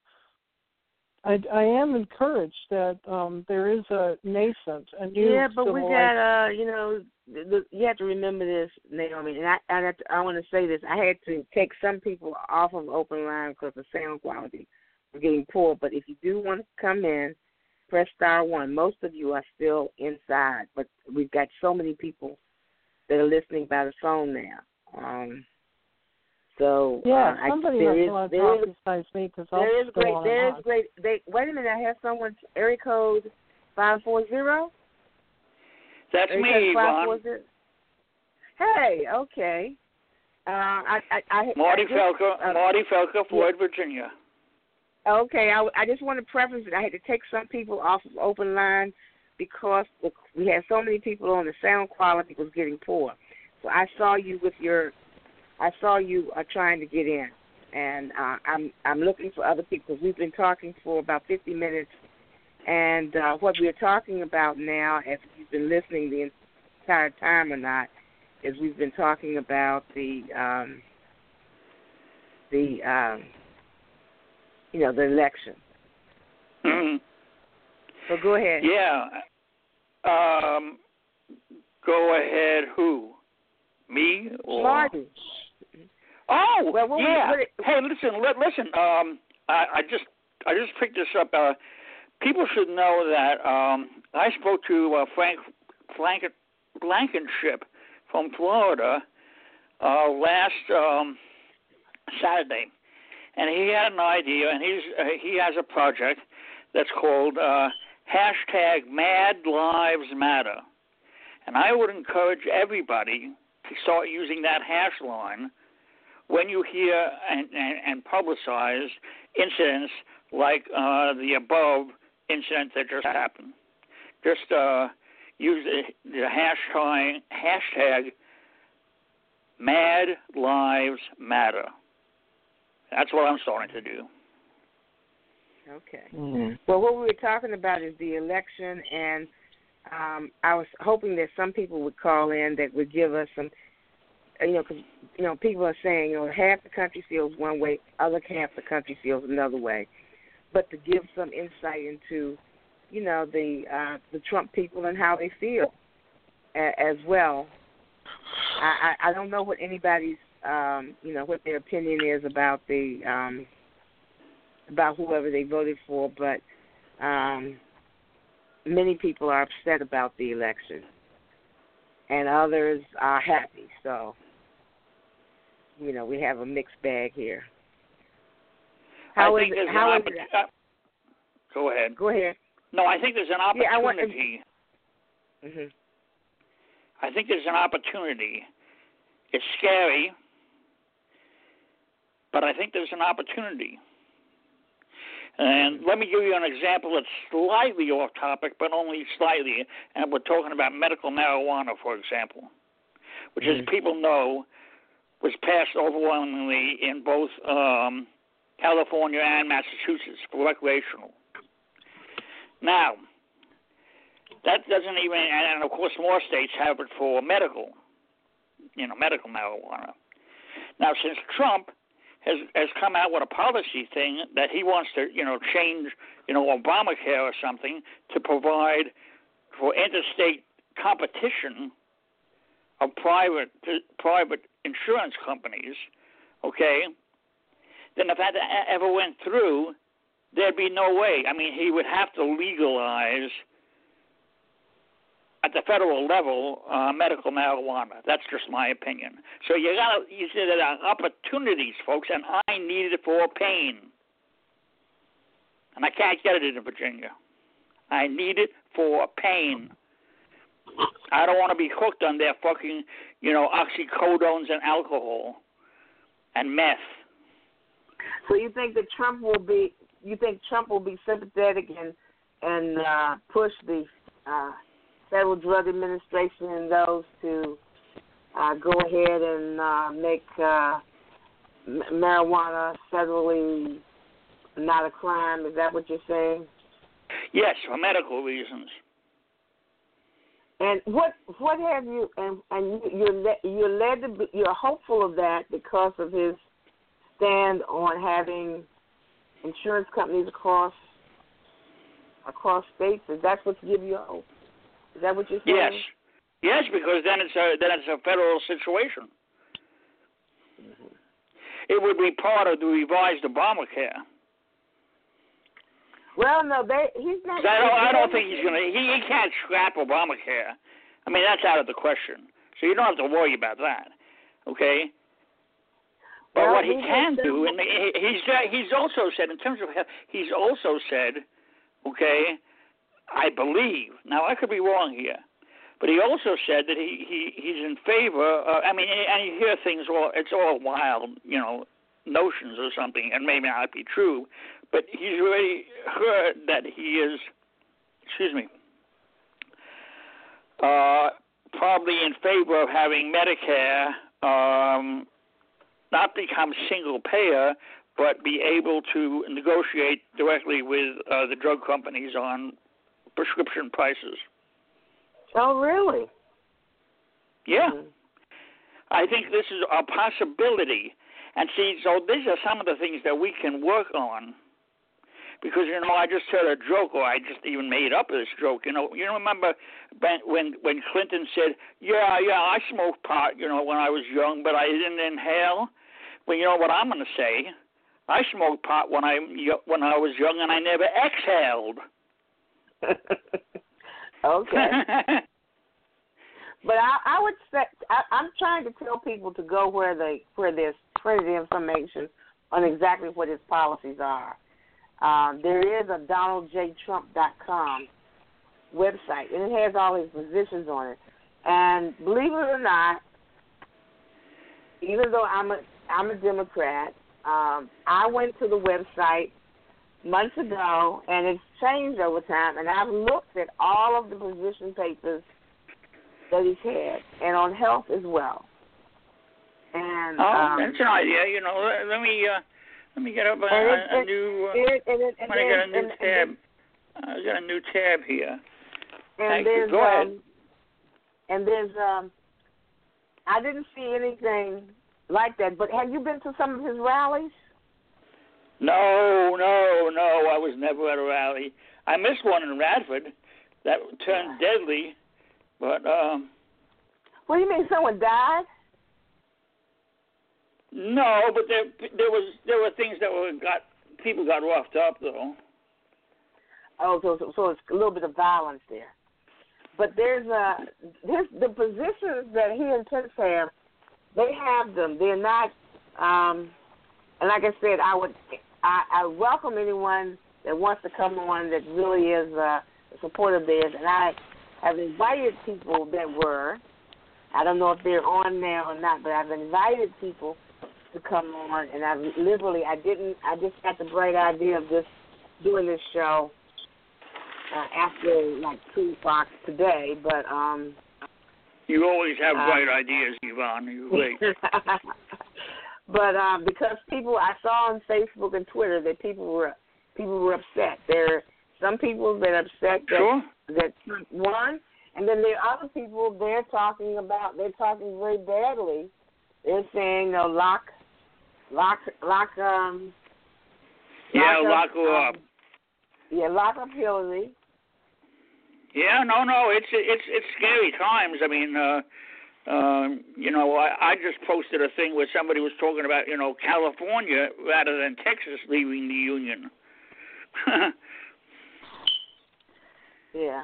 I, I am encouraged that um, there is a nascent, a new Yeah, but we civil got, rights. uh, you know, the, you have to remember this, Naomi, and I I, have to, I want to say this. I had to take some people off of open line because the sound quality was getting poor, but if you do want to come in, press star one. Most of you are still inside, but we've got so many people that are listening by the phone now. Um, so yeah, uh, somebody I, there has is, to let there is, besides me because I'm there is still great. on There is and on. great. They, wait a minute. I have someone's area code five four zero. That's area me, code five Yvonne. four zero. Hey, okay. Uh, I, I, I, Marty I just, Felker, uh, Marty Felker, Floyd, Virginia. Okay, I, I just want to preface it. I had to take some people off of open line because we had so many people on. The sound quality was getting poor. So I saw you with your, I saw you uh, trying to get in. and uh, I'm I'm looking for other people because we've been talking for about fifty minutes, and uh, what we're talking about now, if you've been listening the entire time or not, is we've been talking about the um, the um, you know the election. Mm-hmm. So go ahead. Yeah. Um, go ahead. Who? Me or Marty? Oh, well, what yeah. what it, hey, listen, li- listen. Um, I, I just, I just picked this up. Uh, people should know that um, I spoke to uh, Frank Blanket, Blankenship from Florida uh, last um, Saturday, and he had an idea, and he's uh, he has a project that's called uh, hashtag Mad Lives Matter, and I would encourage everybody to start using that hash line when you hear and, and, and publicize incidents like uh, the above incident that just happened. Just uh, use the, the hashtag, hashtag Mad Lives Matter. That's what I'm starting to do. Okay. Mm-hmm. Well, what we were talking about is the election, and um, I was hoping that some people would call in that would give us some, you know, because, you know, people are saying, you know, half the country feels one way, other half the country feels another way. But to give some insight into, you know, the uh, the Trump people and how they feel a- as well. I, I, I don't know what anybody's, um, you know, what their opinion is about the um, about whoever they voted for, but um, many people are upset about the election, and others are happy. So, you know, we have a mixed bag here. How I is think it, there's how an is it? oppor- uh, Go ahead. Go ahead. No, I think there's an Yeah, I want- opportunity. Mm-hmm. I think there's an opportunity. It's scary, but I think there's an opportunity. And let me give you an example that's slightly off topic, but only slightly. And we're talking about medical marijuana, for example, which, Mm-hmm. as people know, was passed overwhelmingly in both um, California and Massachusetts for recreational. Now, that doesn't even, and of course more states have it for medical, you know, medical marijuana. Now, since Trump has has come out with a policy thing that he wants to, you know, change, you know, Obamacare or something to provide for interstate competition of private private insurance companies, okay, then if that ever went through, there'd be no way. I mean, he would have to legalize at the federal level uh, medical marijuana. That's just my opinion. So you got to, you see, there are opportunities, folks, and I need it for pain, and I can't get it in Virginia. I need it for pain. I don't want to be hooked on their fucking, you know, oxycodones and alcohol and meth. So you think that Trump will be? You think Trump will be sympathetic and and uh, push the uh, Federal Drug Administration and those to uh, go ahead and uh, make uh, m- marijuana federally not a crime? Is that what you're saying? Yes, for medical reasons. And what what have you and and you, you're le- you're led to be, you're hopeful of that because of his stand on having insurance companies across across states. Is that what gives you hope? Is that what you're saying? Yes, yes, because then it's a then it's a federal situation. Mm-hmm. It would be part of the revised Obamacare. Well, no, they he's not. I don't, I don't think he's gonna. He, he can't scrap Obamacare. I mean, that's out of the question. So you don't have to worry about that. Okay. But well, what he he can just, do, and he, he's he's also said in terms of he's also said, okay, I believe. Now I could be wrong here, but he also said that he, he he's in favor. Of, I mean, and you hear things all it's all wild, you know, notions or something, and maybe not be true. But he's already heard that he is, excuse me, uh, probably in favor of having Medicare um, not become single payer, but be able to negotiate directly with uh, the drug companies on prescription prices. Oh, really? Yeah. Mm-hmm. I think this is a possibility. And see, so these are some of the things that we can work on. Because, you know, I just heard a joke, or I just even made up this joke. You know, you remember when when Clinton said, yeah, yeah, I smoked pot, you know, when I was young, but I didn't inhale? Well, you know what I'm going to say? I smoked pot when I when I was young, and I never exhaled. Okay. But I, I would say I, I'm trying to tell people to go where they where there's printed information on exactly what his policies are. Um, there is a Donald J Trump dot com website, and it has all his positions on it. And believe it or not, even though I'm a I'm a Democrat, um, I went to the website months ago, and it's changed over time. And I've looked at all of the position papers that he's had, and on health as well. And oh, um, that's an idea. You know, let, let me uh, let me get up a, it, a, a it, new. Uh, it, and it, and I got a new and, tab. and, I got a new tab here. and Thank you. Go um, ahead. And there's um, I didn't see anything like that. But have you been to some of his rallies? No, no, no. I was never at a rally. I missed one in Radford that turned deadly. But um. What do you mean? Someone died? No, but there there was there were things that were got people got roughed up though. Oh, so so, so it's a little bit of violence there. But there's a there's the positions that he and Pence have. They have them. They're not. Um, and like I said, I would I, I welcome anyone that wants to come on that really is uh, a supporter of theirs, and I have invited people that were. I don't know if they're on now or not, but I've invited people to come on, and I literally, I didn't, I just got the bright idea of just doing this show uh, after like two o'clock today, but um. You always have uh, bright ideas, Yvonne. You're great. But uh, because people, I saw on Facebook and Twitter that people were people were upset. There are some people that are upset that Sure. that Trump won, and then there are other people they're talking about. They're talking very badly. They're saying, "No, lock, lock, lock, um, Yeah, lock, lock her um, up. Yeah, lock up Hillary." Yeah, no, no, it's it's it's scary times. I mean, uh, um, you know, I, I just posted a thing where somebody was talking about, you know, California rather than Texas leaving the union. Yeah.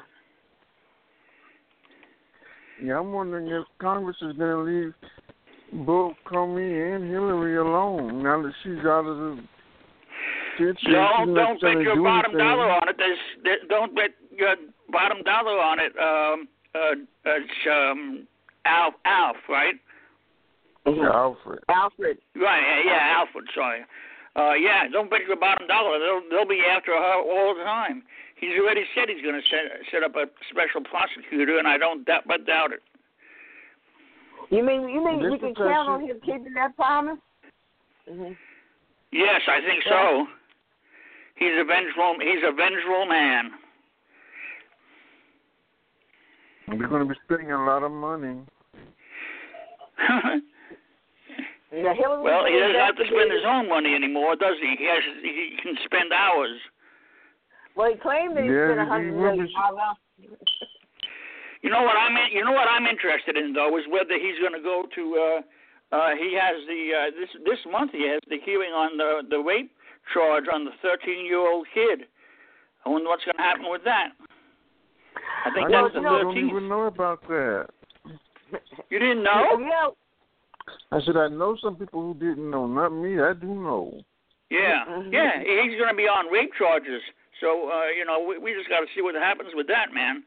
Yeah, I'm wondering if Congress is going to leave both Comey and Hillary alone now that she's out of the picture. No, She's not don't bet gonna your do bottom anything. dollar on it. There's, there, don't bet your bottom dollar on it. Um, uh, it's um, Alf, Alf, right? Mhm. Alfred. Alfred. Right, yeah, yeah, Alfred, sorry. Uh, yeah, don't bet your bottom dollar. They'll, they'll be after her all the time. He's already said he's going to set, set up a special prosecutor, and I don't doubt, but doubt it. You mean you mean This we can is a- count on him keeping that promise? Mm-hmm. Yes, I think so. He's a vengeful. He's a vengeful man. They're going to be spending a lot of money. Now, Hillary Well, he doesn't have to spend investigated- his own money anymore, does he? He has. He can spend hours. Well, he claimed that he Yeah, spent a he hundred million dollars. You know what I'm. In, you know what I'm interested in though is whether he's going to go to. Uh, uh, he has the uh, this this month. He has the hearing on the the rape charge on the thirteen-year-old kid. I wonder what's going to happen with that. I think I that's the don't thirteenth. even know about that. You didn't know? Yeah. I said I know some people who didn't know. Not me. I do know. Yeah, Mhm. yeah. He's going to be on rape charges. So uh, you know, we, we just got to see what happens with that, man.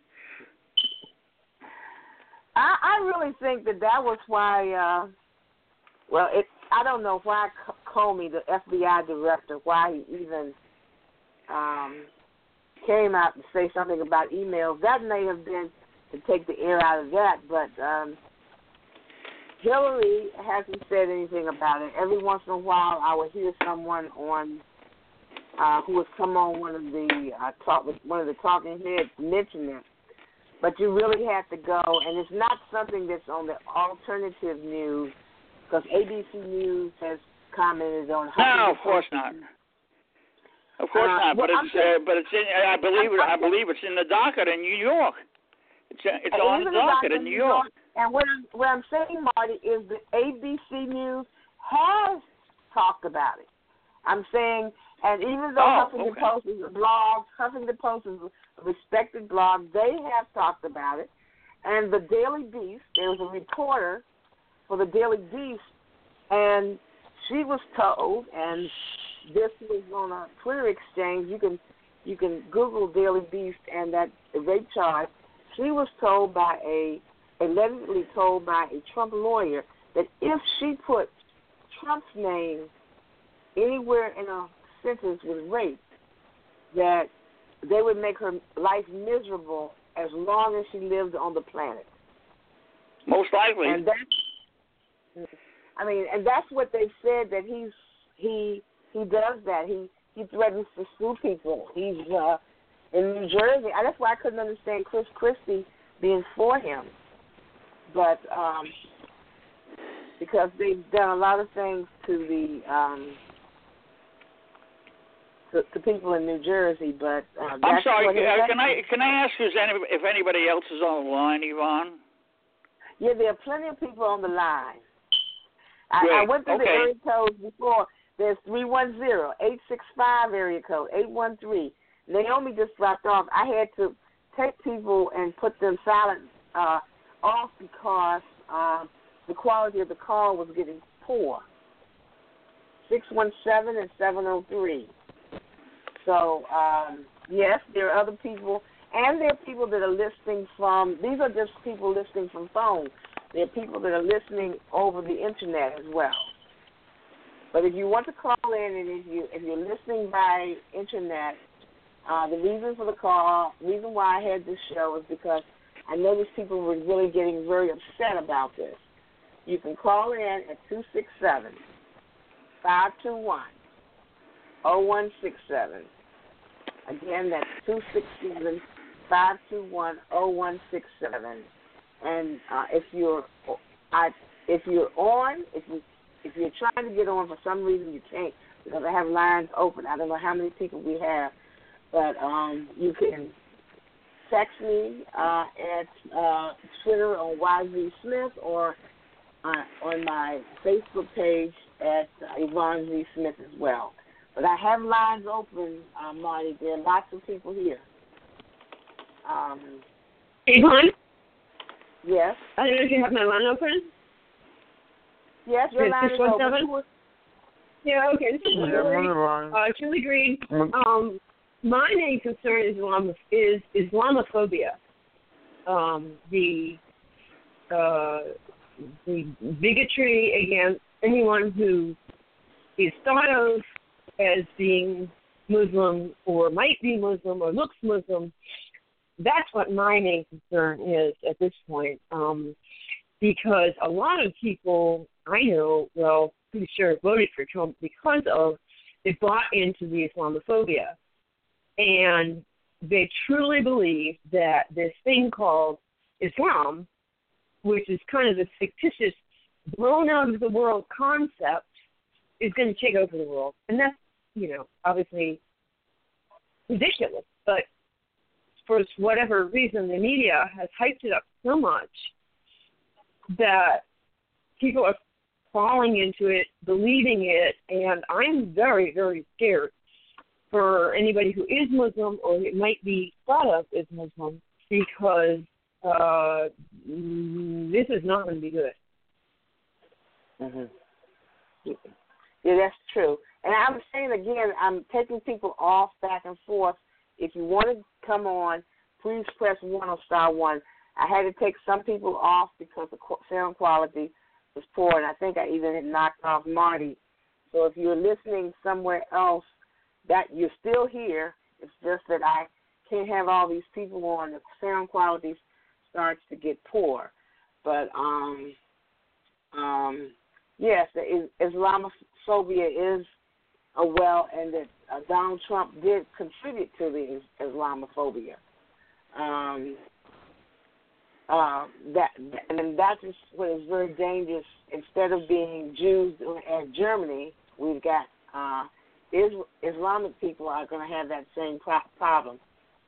I, I really think that that was why. Uh, well, it. I don't know why C- Comey, the F B I director, why he even um, came out to say something about emails. That may have been to take the air out of that, but um, Hillary hasn't said anything about it. Every once in a while, I will hear someone on uh, who has come on one of the uh, talk with one of the talking heads mention it. But you really have to go, and it's not something that's on the alternative news, because A B C News has commented on. No, of course not. Of course uh, not. But well, it's uh, but it's in. I believe it. I believe it's in the docket in New York. It's uh, it's on the docket in New York. York. And what I'm, what I'm saying, Marty, is the A B C News has talked about it. I'm saying, and even though oh, Huffington okay. Post is a blog, Huffington Post is a respected blog, they have talked about it. And the Daily Beast, there was a reporter for the Daily Beast, and she was told, and this was on a Twitter exchange, you can you can Google Daily Beast and that rape charge. She was told by a, allegedly told by a Trump lawyer that if she put Trump's name anywhere in a sentence with rape, that they would make her life miserable as long as she lived on the planet. Most likely. And that's, I mean, and that's what they said, that he's he he does that. He he threatens to sue people. He's uh, in New Jersey. And that's why I couldn't understand Chris Christie being for him. But um, because they've done a lot of things to the um, to, to people in New Jersey. But uh, that's I'm sorry. what Uh, can I can I ask you if anybody else is on the line, Yvonne? Yeah, there are plenty of people on the line. I, Great. I went through okay. the area codes before. There's three one zero, eight six five area code, eight one three. Naomi just dropped off. I had to take people and put them silent uh, off because uh, the quality of the call was getting poor. six one seven and seven oh three. So, um, yes, there are other people, and there are people that are listening from, these are just people listening from phones. There are people that are listening over the Internet as well. But if you want to call in, and if, you, if you're listening by Internet, uh, the reason for the call, the reason why I had this show is because I noticed people were really getting very upset about this. You can call in at two six seven, five two one, oh one six seven. Again, that's two six seven, five two one, oh one six seven. And uh, if you're, I, if you're on, if you, if you're trying to get on for some reason you can't, because I have lines open. I don't know how many people we have, but um, you can text me uh, at uh, Twitter on Y Z Smith or uh, on my Facebook page at uh, Yvonne Z. Smith as well. But I have lines open, uh, Marty. There are lots of people here. Um, Yvonne? Yes. I don't know if you have my line open. Yes, your line is open. Yeah, okay. This is Yeah, Julie. line. Uh, Julie Green. Um, my main concern is, Islam- is Islamophobia. Um, the uh, the bigotry against anyone who is thought of as being Muslim or might be Muslim or looks Muslim. That's what my main concern is at this point, um, because a lot of people I know, well, pretty sure voted for Trump because of they bought into the Islamophobia, and they truly believe that this thing called Islam, which is kind of a fictitious, blown out of the world concept, is going to take over the world, and that's, you know, obviously ridiculous, but for whatever reason, the media has hyped it up so much that people are falling into it, believing it, and I'm very, very scared for anybody who is Muslim or it might be thought of as Muslim, because uh, this is not going to be good. Mm-hmm. Yeah, that's true. And I'm saying again, I'm taking people off back and forth. If you want to come on, please press one or star one. I had to take some people off because the sound quality was poor, and I think I even had knocked off Marty. So if you're listening somewhere else, that you're still here. It's just that I can't have all these people on. The sound quality starts to get poor. But um, um, yes, the Islamophobia is a well, and that uh, Donald Trump did contribute to the Islamophobia. Um, uh, that and that is what is very dangerous. Instead of being Jews in Germany, we've got uh, is, Islamic people are going to have that same pro- problem.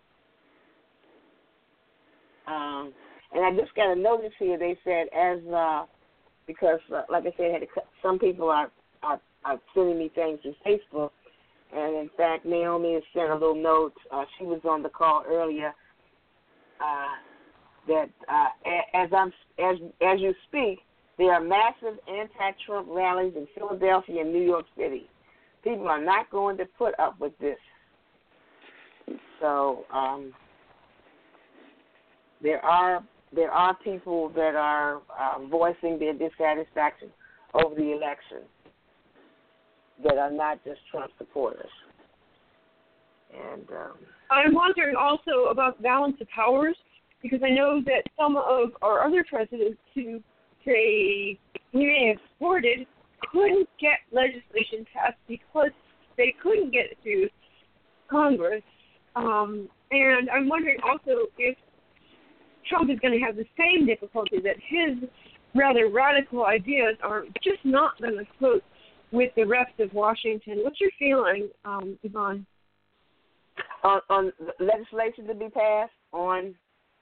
Um, and I just got a notice here. They said as uh, because, uh, like I said, had to, some people are, are are sending me things through Facebook, and in fact, Naomi has sent a little note. Uh, she was on the call earlier. Uh, that uh, as I'm as as you speak, there are massive anti-Trump rallies in Philadelphia and New York City. People are not going to put up with this. So um, there are there are people that are uh, voicing their dissatisfaction over the election that are not just Trump supporters. And um, I'm wondering also about balance of powers, because I know that some of our other presidents who say we may have supported couldn't get legislation passed because they couldn't get it through Congress. Um, and I'm wondering also if Trump is going to have the same difficulty, that his rather radical ideas are just not going to float with the rest of Washington. What's your feeling, um, Yvonne? On, on legislation to be passed on.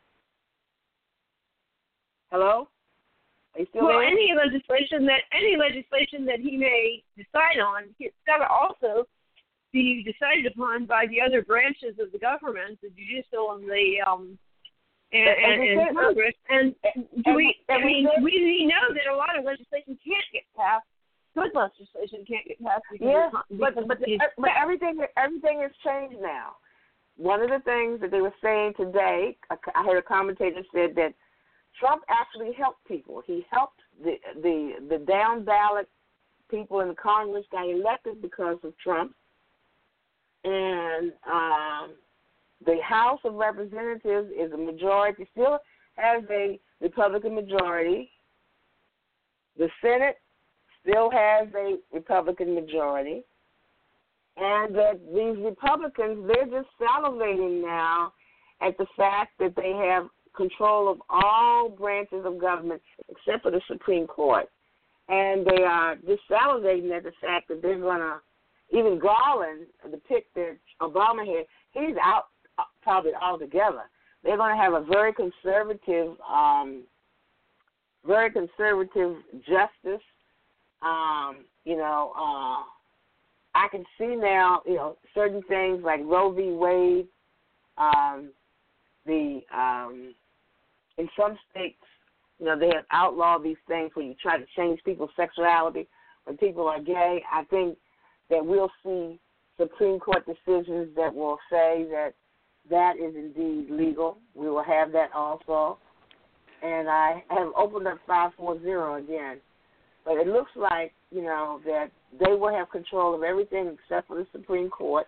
Hello? Are you still well, there? any legislation that any legislation that he may decide on, it's got to also be decided upon by the other branches of the government, the judicial and the um and, and, and, and Congress. And do we? I mean, we, we know that a lot of legislation can't get passed. Good legislation can't get passed because yes, because but but, the, but everything everything has changed now. One of the things that they were saying today, I heard a commentator said that Trump actually helped people. He helped the the the down ballot people in Congress got elected because of Trump, and um, the House of Representatives is a majority, still has a Republican majority. The Senate still has a Republican majority, and that these Republicans, they're just salivating now at the fact that they have control of all branches of government except for the Supreme Court. And they are just salivating at the fact that they're going to, even Garland, the pick that Obama had, he's out probably altogether. They're going to have a very conservative, um, very conservative justice. Um, you know, uh, I can see now, you know, certain things like Roe v. Wade, um, the um, in some states, you know, they have outlawed these things where you try to change people's sexuality when people are gay. I think that we'll see Supreme Court decisions that will say that that is indeed legal. We will have that also. And I have opened up five forty again. But it looks like, you know, that they will have control of everything except for the Supreme Court.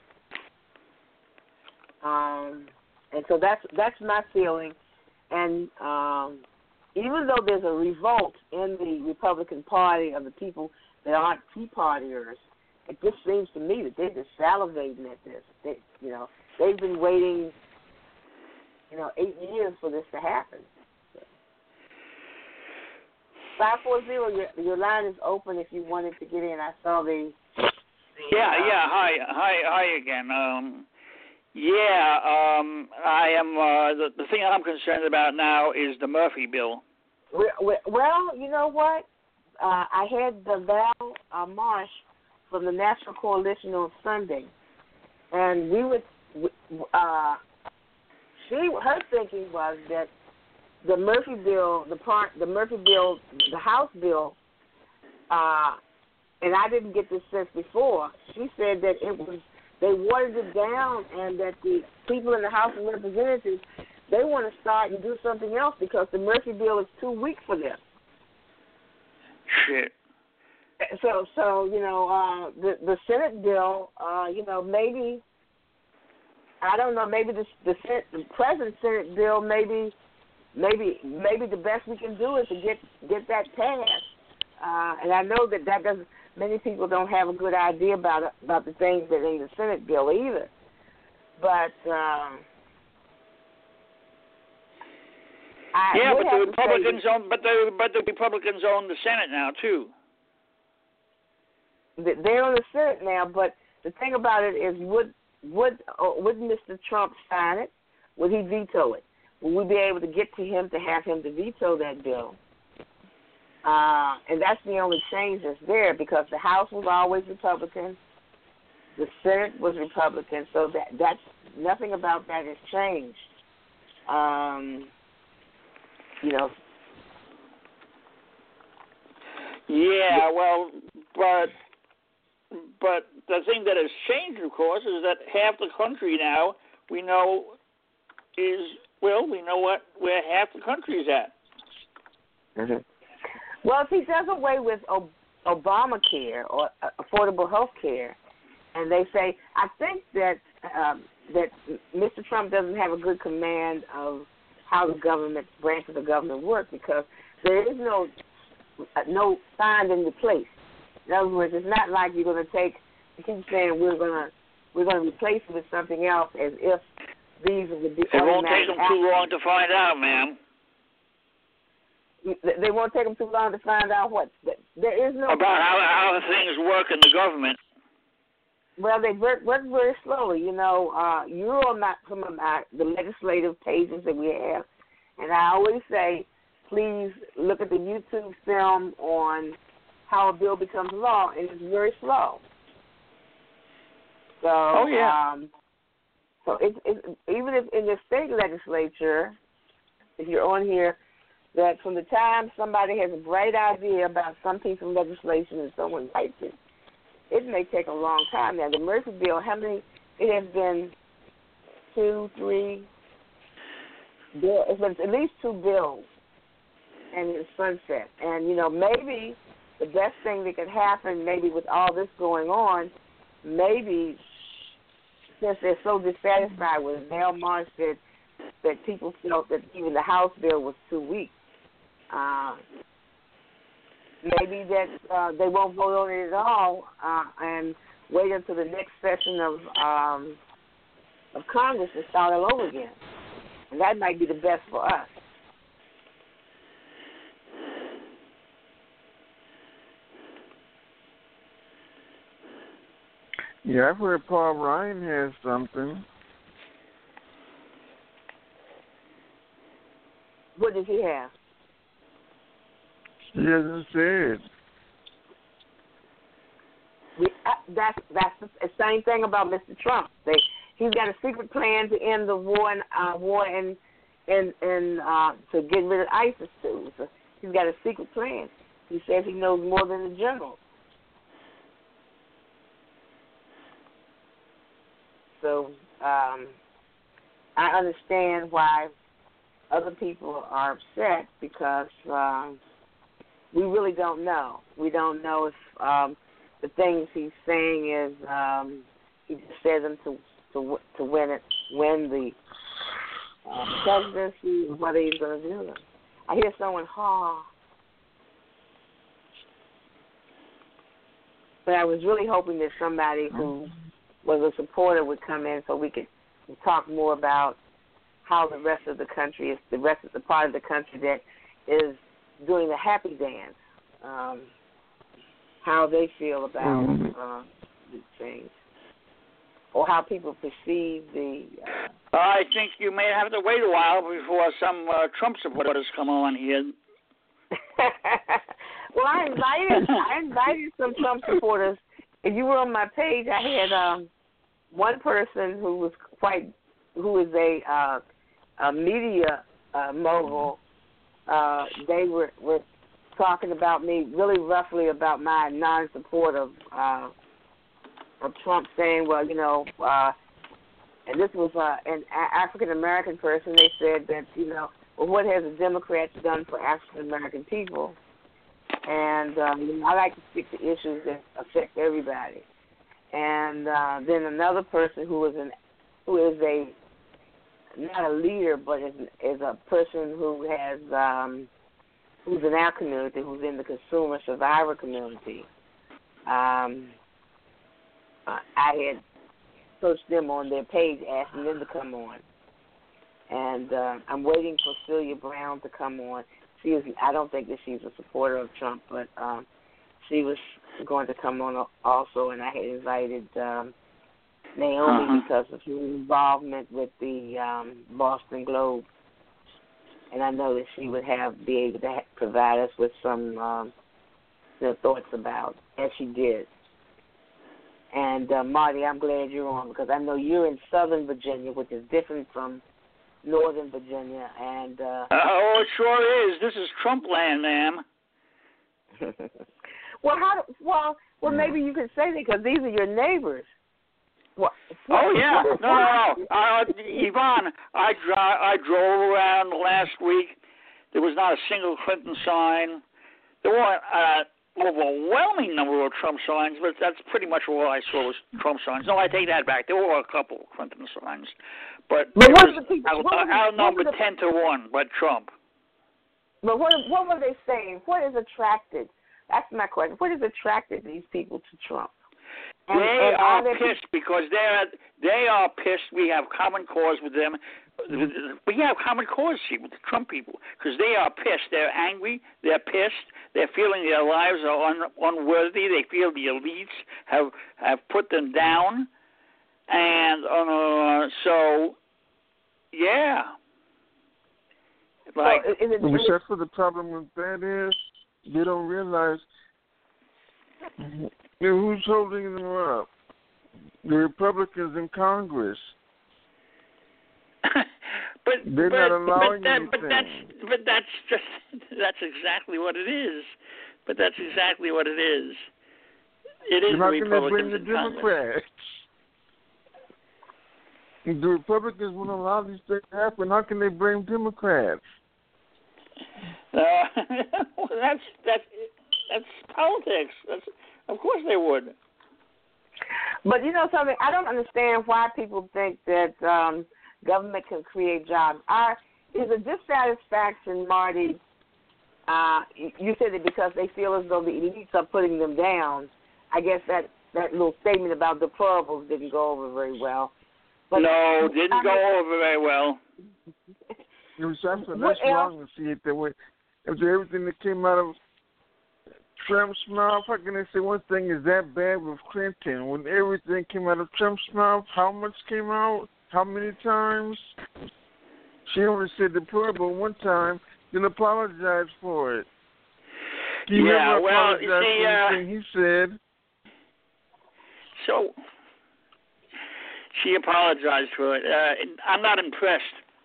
Um, and so that's that's my feeling. And um, even though there's a revolt in the Republican Party of the people that aren't Tea Partiers, it just seems to me that they're just salivating at this. They, you know, they've been waiting, you know, eight years for this to happen. five four zero, your, your line is open if you wanted to get in. I saw the... the yeah, uh, yeah, hi, hi, hi again. Um, yeah, um, I am, uh, the, the thing I'm concerned about now is the Murphy bill. Well, you know what? Uh, I had the Val uh, Marsh from the National Coalition on Sunday, and we would, uh, she, her thinking was that the Murphy bill, the part, the Murphy bill, the House bill, uh, and I didn't get this sense before. She said that it was, they watered it down, and that the people in the House of Representatives, they want to start and do something else because the Murphy bill is too weak for them. Shit. So, so you know, uh, the the Senate bill, uh, you know, maybe I don't know, maybe the the, Senate, the President's Senate bill, maybe. Maybe maybe the best we can do is to get get that passed. uh, and I know that that doesn't. Many people don't have a good idea about it, about the things that are in the Senate bill either. But um, I yeah, would but have the to say Republicans own, but the but the Republicans own the Senate now too. that they're on the Senate now. But the thing about it is, would would uh, would Mister Trump sign it? Would he veto it? Will we be able to get to him to have him to veto that bill? Uh, and that's the only change that's there, because the House was always Republican, the Senate was Republican, so that that's nothing about that has changed. Um, you know. Yeah, well, but but the thing that has changed, of course, is that half the country now we know is well, we know what where half the country is at. Mm-hmm. Well, if he does away with Ob- Obamacare or uh, affordable health care, and they say, I think that um, that Mister Trump doesn't have a good command of how the government, branch of the government work, because there is no uh, no signed into place. In other words, it's not like you're going to take. You keep saying we're going to we're going to replace it with something else, as if these are the. It won't take them too long to find out, ma'am. They won't take them too long to find out what. There is no about how how things work in the government. Well, they work, work very slowly. You know, uh, you're on my, some of my, the legislative pages that we have, and I always say, please look at the YouTube film on how a bill becomes law, and it's very slow. So, oh yeah. Um, so it's, it's even if in the state legislature, if you're on here, that from the time somebody has a bright idea about some piece of legislation and someone writes it, it may take a long time. Now, the Murphy bill, how many, it has been two, three, bill, it's been at least two bills, and it's sunset. And, you know, maybe the best thing that could happen, maybe with all this going on, maybe since they're so dissatisfied with it, Nell Marsh said that people felt that even the House bill was too weak. Uh, maybe that uh, they won't vote on it at all uh, and wait until the next session of um, of Congress to start all over again. And that might be the best for us. Yeah, I've heard Paul Ryan has something. What does he have? He hasn't said. We, uh, that's that's the same thing about Mister Trump. They, he's got a secret plan to end the war and uh, war and and and uh, to get rid of ISIS too. So he's got a secret plan. He says he knows more than the general. So um, I understand why other people are upset, because um, we really don't know. We don't know if um, the things he's saying is um, he just says them to to to win it, win the uh, presidency, or whether he's going to do them. I hear someone ha, but I was really hoping that somebody who was a supporter would come in so we could talk more about how the rest of the country is, the rest of the part of the country that is doing the happy dance, um, how they feel about mm-hmm. uh, these things, or how people perceive the. Uh, I think you may have to wait a while before some uh, Trump supporters come on here. Well, I invited I invited some Trump supporters. If you were on my page, I had um, one person who was quite, who is a, uh, a media uh, mogul. Uh, they were, were talking about me really roughly about my non-support of, uh, of Trump, saying, well, you know, uh, and this was uh, an African-American person. They said that, you know, well, what has the Democrats done for African-American people? And um, I like to stick to issues that affect everybody. And uh, then another person who is an who is a not a leader, but is, is a person who has um, who's in our community, who's in the consumer survivor community. Um, uh, I had searched them on their page, asking them to come on. And uh, I'm waiting for Celia Brown to come on. She is, I don't think that she's a supporter of Trump, but um, she was going to come on also, and I had invited um, Naomi uh-huh. because of her involvement with the um, Boston Globe. And I know that she would have be able to ha- provide us with some um, you know, thoughts about, as she did. And uh, Marty, I'm glad you're on because I know you're in Southern Virginia, which is different from Northern Virginia. And uh, oh, it sure is. This is Trump land, ma'am. well, how? Do, well, well, maybe you could say that because these are your neighbors. What, what, oh yeah, no, no, no. Uh, Yvonne, I dri- I drove around last week. There was not a single Clinton sign. There weren't an uh, overwhelming number of Trump signs, but that's pretty much all I saw was Trump signs. No, I take that back. There were a couple of Clinton signs, but, but it what was the people, out, what outnumbered the, ten to one by Trump. But what what were they saying? What is attracted? That's my question. What has attracted these people to Trump? And, they and are they pissed because they're they are pissed. We have common cause with them. We have common cause with the Trump people because they are pissed. They're angry. They're pissed. They're feeling their lives are un, unworthy. They feel the elites have have put them down, and uh, so yeah. Like, so is it, is except for the problem with that is they don't realize. Who's holding them up? The Republicans in Congress. but they're but, not allowing but, that, anything. but that's but that's just that's exactly what it is. But that's exactly what it is. It is How the can they bring Republicans the in Congress. Democrats? If the Republicans won't allow these things to happen, how can they bring Democrats? Uh, well, that's that's that's politics. That's of course they would. But you know something, I don't understand why people think that um, government can create jobs. I, is a dissatisfaction, Marty? Uh, you said it because they feel as though the elites are putting them down. I guess that, that little statement about deplorables didn't go over very well. But, no, didn't I mean, go over very well. It was something that's wrong to see it that way. After everything that came out of Trump's mouth, how can they say one thing is that bad with Clinton? When everything came out of Trump's mouth, how much came out? How many times? She only said deplorable one time, then apologized for it. He yeah, never well, apologized you see, for uh, anything he said. So, she apologized for it. Uh, I'm not impressed.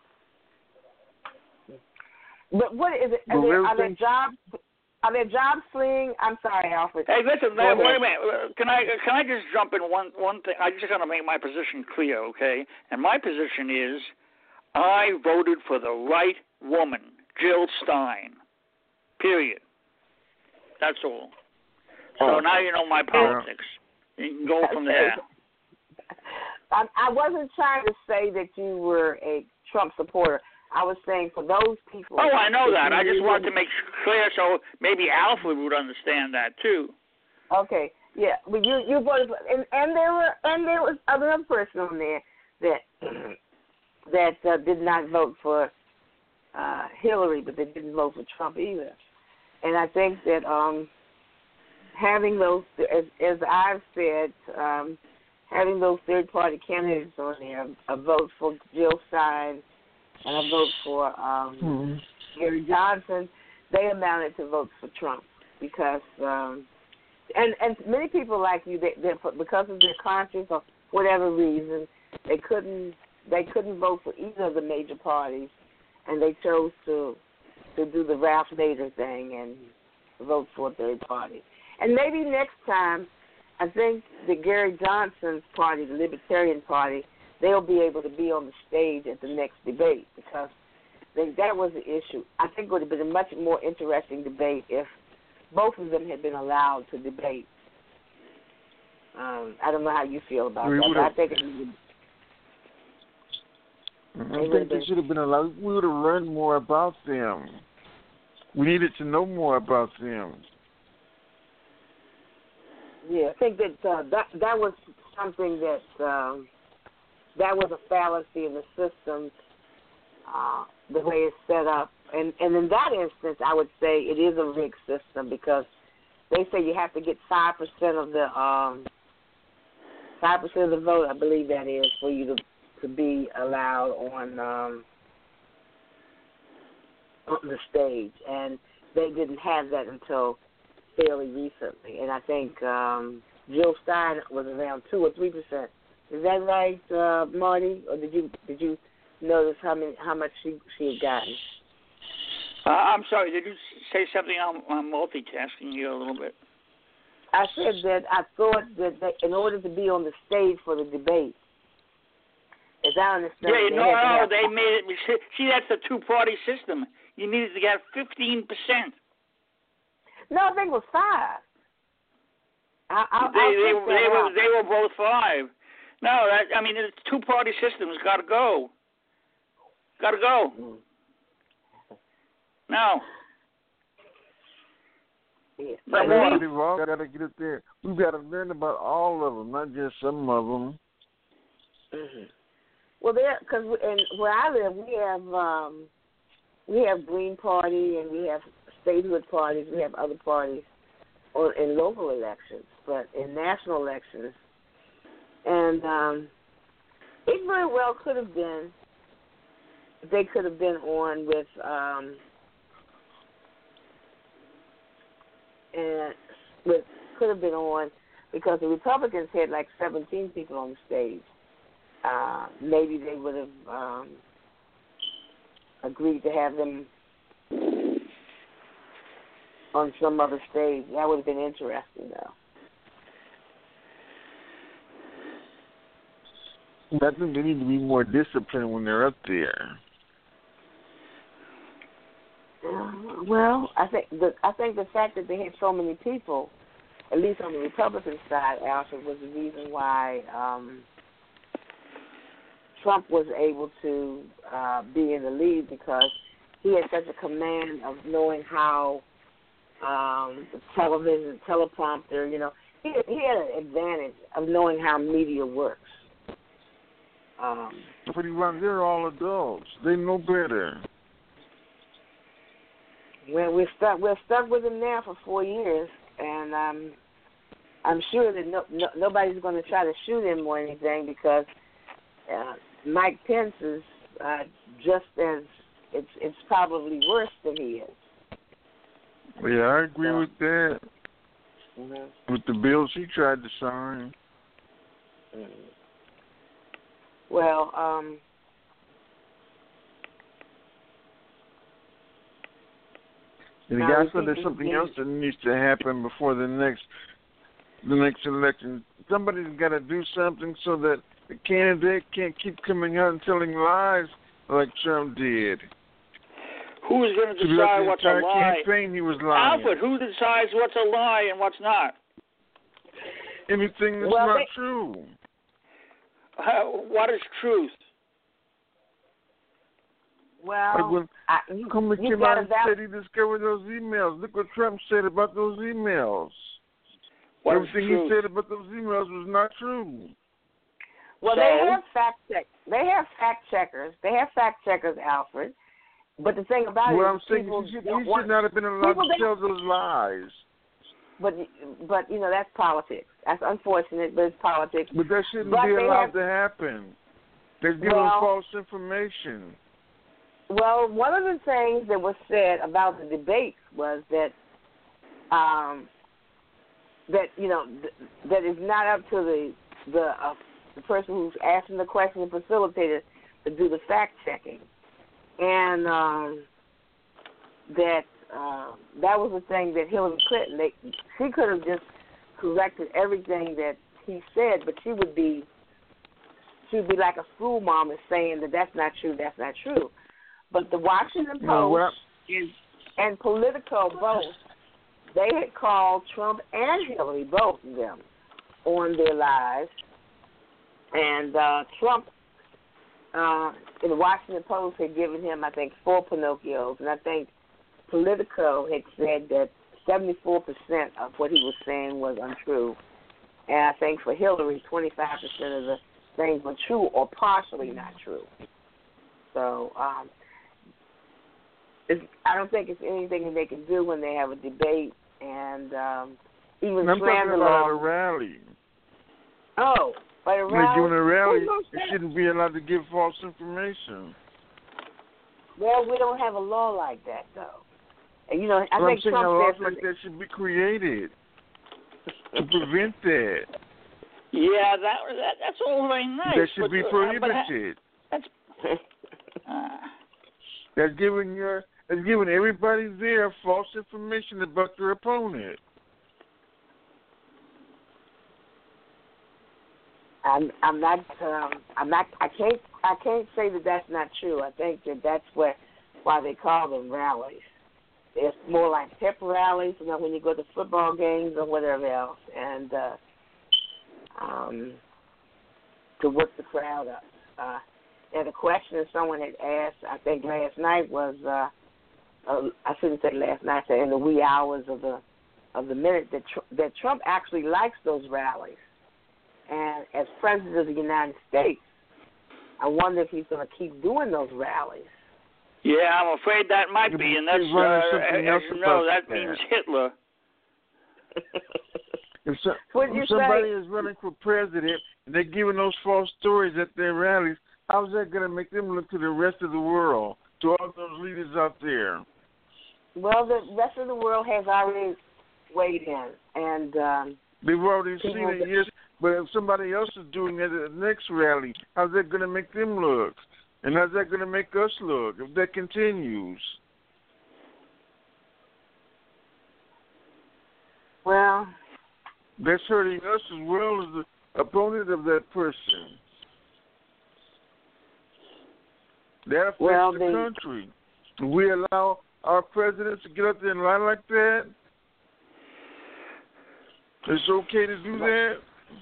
But what is it? Are there, are there jobs? Are there jobs fleeing? I'm sorry, Alfred. Hey, listen, wait, wait a minute. Can I can I just jump in one one thing? I just got to make my position clear, okay? And my position is, I voted for the right woman, Jill Stein. Period. That's all. So oh. now you know my politics. You can go from there. I, I wasn't trying to say that you were a Trump supporter. I was saying for those people. Oh, I know that. I just wanted to make clear so maybe Alfred would understand that too. Okay, yeah, but you you voted for, and and there were and there was another person on there that that uh, did not vote for uh, Hillary, but they didn't vote for Trump either. And I think that um, having those, as, as I've said, um, having those third party candidates on there, a vote for Jill Stein and a vote for um, mm-hmm. Gary Johnson, they amounted to votes for Trump because, um, and and many people like you, they, because of their conscience or whatever reason, they couldn't they couldn't vote for either of the major parties, and they chose to to do the Ralph Nader thing and vote for a third party. And maybe next time, I think the Gary Johnson's party, the Libertarian Party, they'll be able to be on the stage at the next debate because they, that was the issue. I think it would have been a much more interesting debate if both of them had been allowed to debate. Um, I don't know how you feel about we that, but I think it would I think they should have been allowed. We would have learned more about them. We needed to know more about them. Yeah, I think that uh, that that was something that um, that was a fallacy in the system, uh, the way it's set up, and and in that instance, I would say it is a rigged system because they say you have to get five percent of the um, five percent of the vote, I believe that is, for you to to be allowed on um, on the stage, and they didn't have that until fairly recently, and I think um, Jill Stein was around two or three percent. Is that right, uh, Marty? Or did you did you notice how many how much she she had gotten? Uh, I'm sorry. Did you say something? I'm, I'm multitasking you a little bit. I said that I thought that they, in order to be on the stage for the debate, as I understand, yeah, they no, had to no, have, they made it. See, that's the two-party system. You needed to get fifteen percent. No, I think it was five. I, I, they I'll they, check that they were out. they were both five. No, that I mean it's two party systems. Got to go. Got to go. Mm. No. Yeah. But But we we've all got to get it there. We've got to learn about all of them, not just some of them. Mm-hmm. Well, there, because and where I live, we have um, we have Green Party and we have statehood parties. We have other parties or in local elections, but in national elections, and um, it very well could have been. They could have been on with um, and with could have been on because the Republicans had like seventeen people on the stage. Uh, maybe they would have um, agreed to have them on some other stage. That would have been interesting, though. I think they need to be more disciplined when they're up there. Uh, well, I think the I think the fact that they had so many people, at least on the Republican side, Alfred, was the reason why um, Trump was able to uh, be in the lead because he had such a command of knowing how um, the television, teleprompter, you know, he, he had an advantage of knowing how media works. Um, Pretty much, they're all adults. They know better. Well, we're stuck. We're stuck with him now for four years, and um, I'm sure that no, no, nobody's going to try to shoot him or anything because uh, Mike Pence is uh, just as it's it's probably worse than he is. Yeah, I agree So, with that. Mm-hmm. With the bills he tried to sign. Mm-hmm. Well, um, and now the guy we said there's think something we- else that needs to happen before the next the next election. Somebody's got to do something so that the candidate can't keep coming out and telling lies like Trump did. Who's going to Throughout decide the what's a entire lie? campaign, he was lying. Alfred, who decides what's a lie and what's not? Anything that's Well, not they- true. How, what is truth? well, Like when I, you, Comey you came got out and said he discovered those emails. Look what Trump said about those emails. What is Everything truth? he said about those emails was not true. Well, So? they have fact check. They have fact checkers. They have fact checkers, Alfred. But the thing about What it I'm is, saying people is he, should, don't he want, should not have been allowed people to they- tell those lies. But but you know that's politics. That's unfortunate, but it's politics. But that shouldn't But be they allowed have- to happen. They're giving Well- false information. Well, one of the things that was said about the debates was that um, that you know th- that it's not up to the the uh, the person who's asking the question and facilitator to do the fact checking, and um, that uh, that was the thing that Hillary Clinton they, she could have just corrected everything that he said, but she would be she would be like a school mom and saying that that's not true, that's not true. But the Washington You know, what Post and, and Politico both, they had called Trump and Hillary, both of them, on their lives. And uh, Trump, uh, in the Washington Post, had given him, I think, four Pinocchios. And I think Politico had said that seventy-four percent of what he was saying was untrue. And I think for Hillary, twenty-five percent of the things were true or partially not true. So um, it's, I don't think it's anything that they can do when they have a debate and um, even I'm talking about Slanderlaw. a rally. Oh, but a Like rally. doing a rally, Who knows you that? shouldn't be allowed to give false information. Well, we don't have a law like that, though. And, you know, I Well, I'm think saying a Trump law said like that should be created to prevent that. Yeah, that, that that's all very nice. That should but, be uh, prohibited. But that's uh, That's giving your that's giving everybody there false information about their opponent. I'm, I'm not. Um, I'm not. I can't. I can't say that that's not true. I think that that's what why they call them rallies. It's more like pep rallies, you know, when you go to football games or whatever else, and uh, um, to work the crowd up. Uh, and the question someone had asked, I think last night was, uh, uh, I shouldn't say last night, I said in the wee hours of the of the minute that Tr- that Trump actually likes those rallies. And as President of the United States, I wonder if he's going to keep doing those rallies. yeah, I'm afraid that might be, and that's He's running uh, something as else you know, about that that. means Hitler. If, so, What'd you if somebody say? is running for president and they're giving those false stories at their rallies, how's that going to make them look to the rest of the world, to all those leaders out there? Well, the rest of the world has already weighed in, and um, They've already People seen it, that- yes, but if somebody else is doing it at the next rally, how's that going to make them look? And how's that going to make us look if that continues? well, That's hurting us as well as the opponent of that person. That affects Well, the they- country. Do we allow our presidents to get up there and lie like that? It's okay to do that?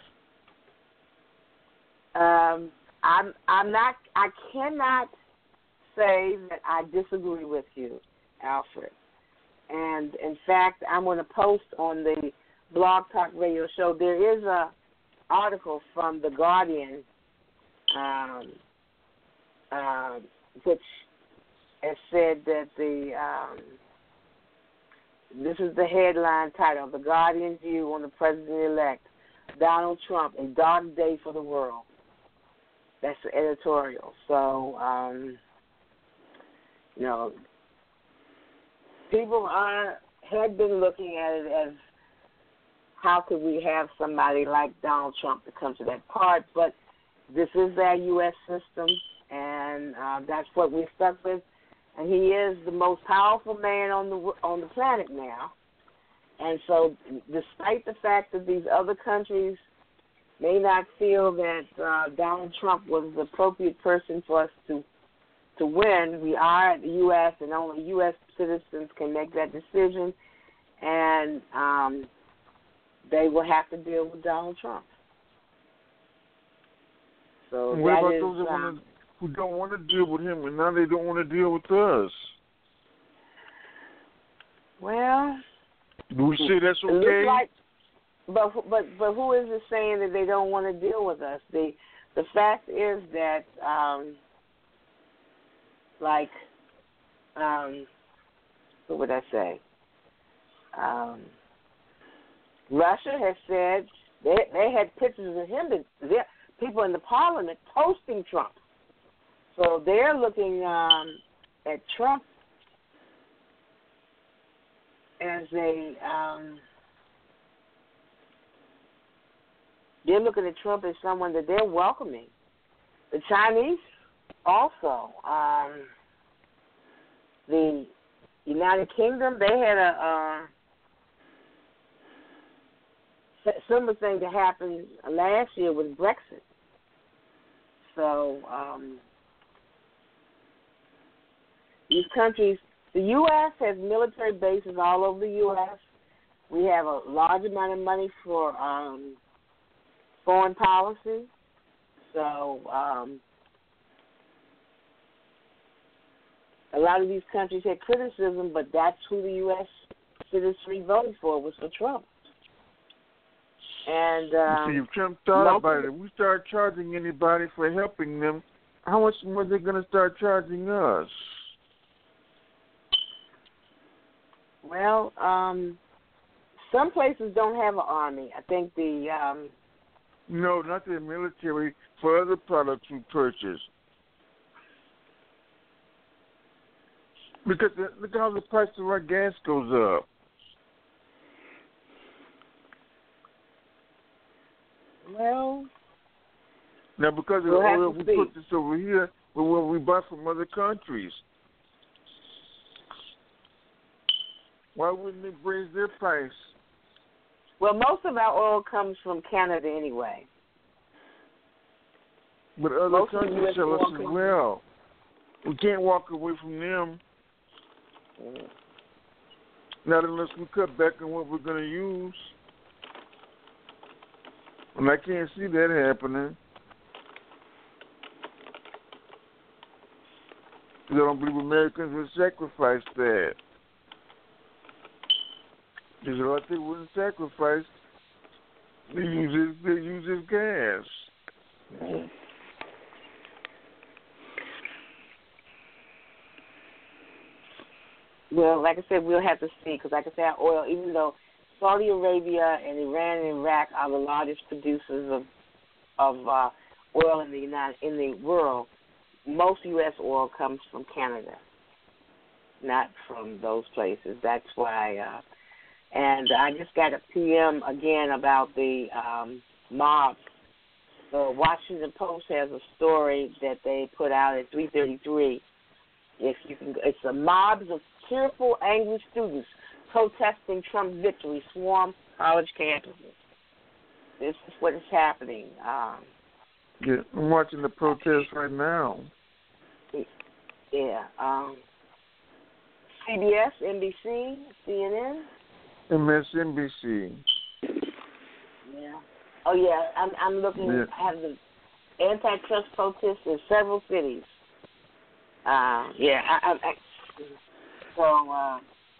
um, I'm I'm not. I cannot say that I disagree with you, Alfred. And in fact, I'm going to post on the Blog Talk Radio show. There is a article from the Guardian, um, uh, which has said that the um, this is the headline title: "The Guardian's View on the President-elect Donald Trump: A Dark Day for the World." That's the editorial. So, um, you know, people are had been looking at it as how could we have somebody like Donald Trump to come to that part, but this is our U S system, and uh, that's what we're stuck with. And he is the most powerful man on the on the planet now. And so, despite the fact that these other countries may not feel that uh, Donald Trump was the appropriate person for us to to win, we are the U S, and only U S citizens can make that decision, and um, they will have to deal with Donald Trump. So And what that about is, those that um, wanna, who don't want to deal with him, and now they don't want to deal with us? well, Do we say that's it looks okay? like, but but but who is it saying that they don't want to deal with us? The the fact is that um, like um, what would I say? Um, Russia has said they they had pictures of him that there- people in the parliament posting Trump. So they're looking um, at Trump as a um, they're looking at Trump as someone that they're welcoming. The Chinese also. Um, the United Kingdom, they had a uh, similar thing that happened last year with Brexit. So um, these countries, the U S has military bases all over the U S. We have a large amount of money for um, foreign policy. So um, a lot of these countries had criticism, but that's who the U S citizenry voted for, was for Trump. And um, see, if Trump thought about it, if we start charging anybody for helping them, how much more are they going to start charging us? Well, um, some places don't have an army. I think the um, no, not the military, for other products we purchase. Because the, look how the price of our gas goes up. Well, now because of we'll the oil, we put this over here, but what we buy from other countries. Why wouldn't they raise their price? Well, most of our oil comes from Canada anyway. But other most countries sell us as well. We can't walk away from them. Mm. Not unless we cut back on what we're going to use. And I can't see that happening. I don't believe Americans would sacrifice that. There's a lot they wouldn't sacrifice. They use this, they use this gas. Mm. Well, like I said, we'll have to see, because like I said, our oil, even though Saudi Arabia and Iran and Iraq are the largest producers of of uh, oil in the United, in the world, most U S oil comes from Canada, not from those places. That's why. Uh, and I just got a P M again about the um, mobs. The Washington Post has a story that they put out at three thirty-three. If you can, it's the mobs of tearful, angry students protesting Trump's victory swarm college campuses. This is what is happening. Um, yeah, I'm watching the protests right now. Yeah. Um, C B S, N B C, C N N, M S N B C. Yeah. Oh yeah, I'm I'm looking. Yeah. I have the antitrust protests in several cities. Uh, yeah. I, I, I, so. Uh,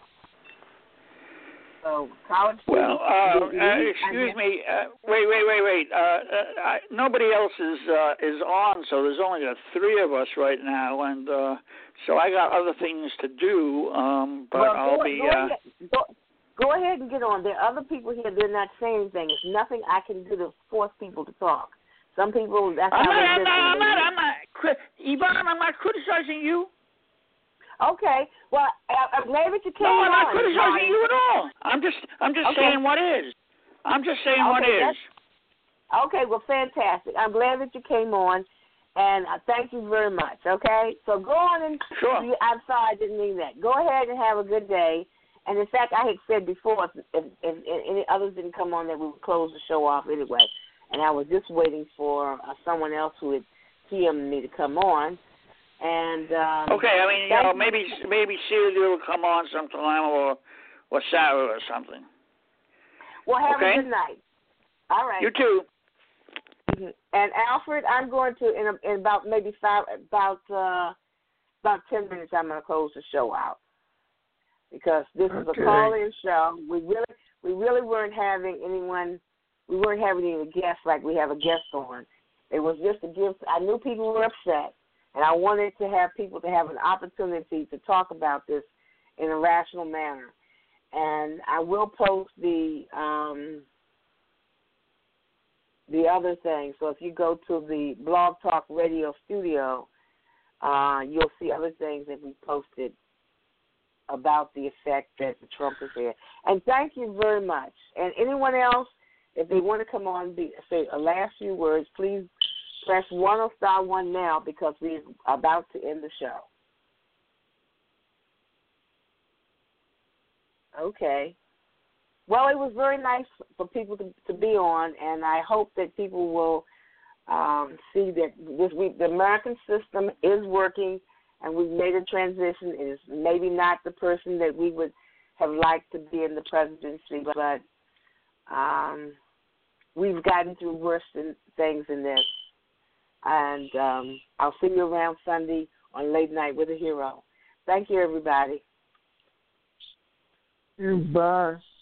So college. Well, uh, uh, excuse me. Uh, wait, wait, wait, wait. Uh, uh, I, nobody else is uh, is on, so there's only the three of us right now, and uh, so I got other things to do. Um, but well, I'll go, be. Go, uh, ahead, go, go ahead and get on. There are other people here. They're not saying anything. There's nothing I can do to force people to talk. Some people. That's I'm how not. they I'm listen. not. I'm They not. listen. I'm not. Cri- Yvonne, I'm not criticizing you. Okay. Well, I, I'm glad that you came No, I'm on. not criticizing Bonnie. you at all. I'm just. I'm just Okay. saying what is. I'm just saying Okay, what is. Okay, well, fantastic. I'm glad that you came on, and I thank you very much, okay? So go on and Sure. I'm sorry, I didn't mean that. Go ahead and have a good day. And, in fact, I had said before, if, if, if, if any others didn't come on, that we would close the show off anyway. And I was just waiting for uh, someone else who had P M'd me to come on. And um, Okay, I mean, you know, maybe maybe Celia will come on sometime, or or Sarah or something. Well, have okay? a good night. All right. You too. And Alfred, I'm going to in, a, in about maybe five, about uh, about ten minutes. I'm going to close the show out because this is Okay. a call-in show. We really, we really weren't having anyone. We weren't having any guests like we have a guest on. It was just to give. I knew people were upset, and I wanted to have people to have an opportunity to talk about this in a rational manner. And I will post the um, the other thing. So if you go to the Blog Talk Radio studio, uh, you'll see other things that we posted about the effect that the Trump has had. And thank you very much. And anyone else, if they want to come on, be, say a last few words, please press one or star one now because we're about to end the show. Okay. Well, it was very nice for people to, to be on, and I hope that people will um, see that this week the American system is working, and we've made a transition. It is maybe not the person that we would have liked to be in the presidency, but um, we've gotten through worse than, things than this. And um, I'll see you around Sunday on Late Night with a Hero. Thank you, everybody. Bye.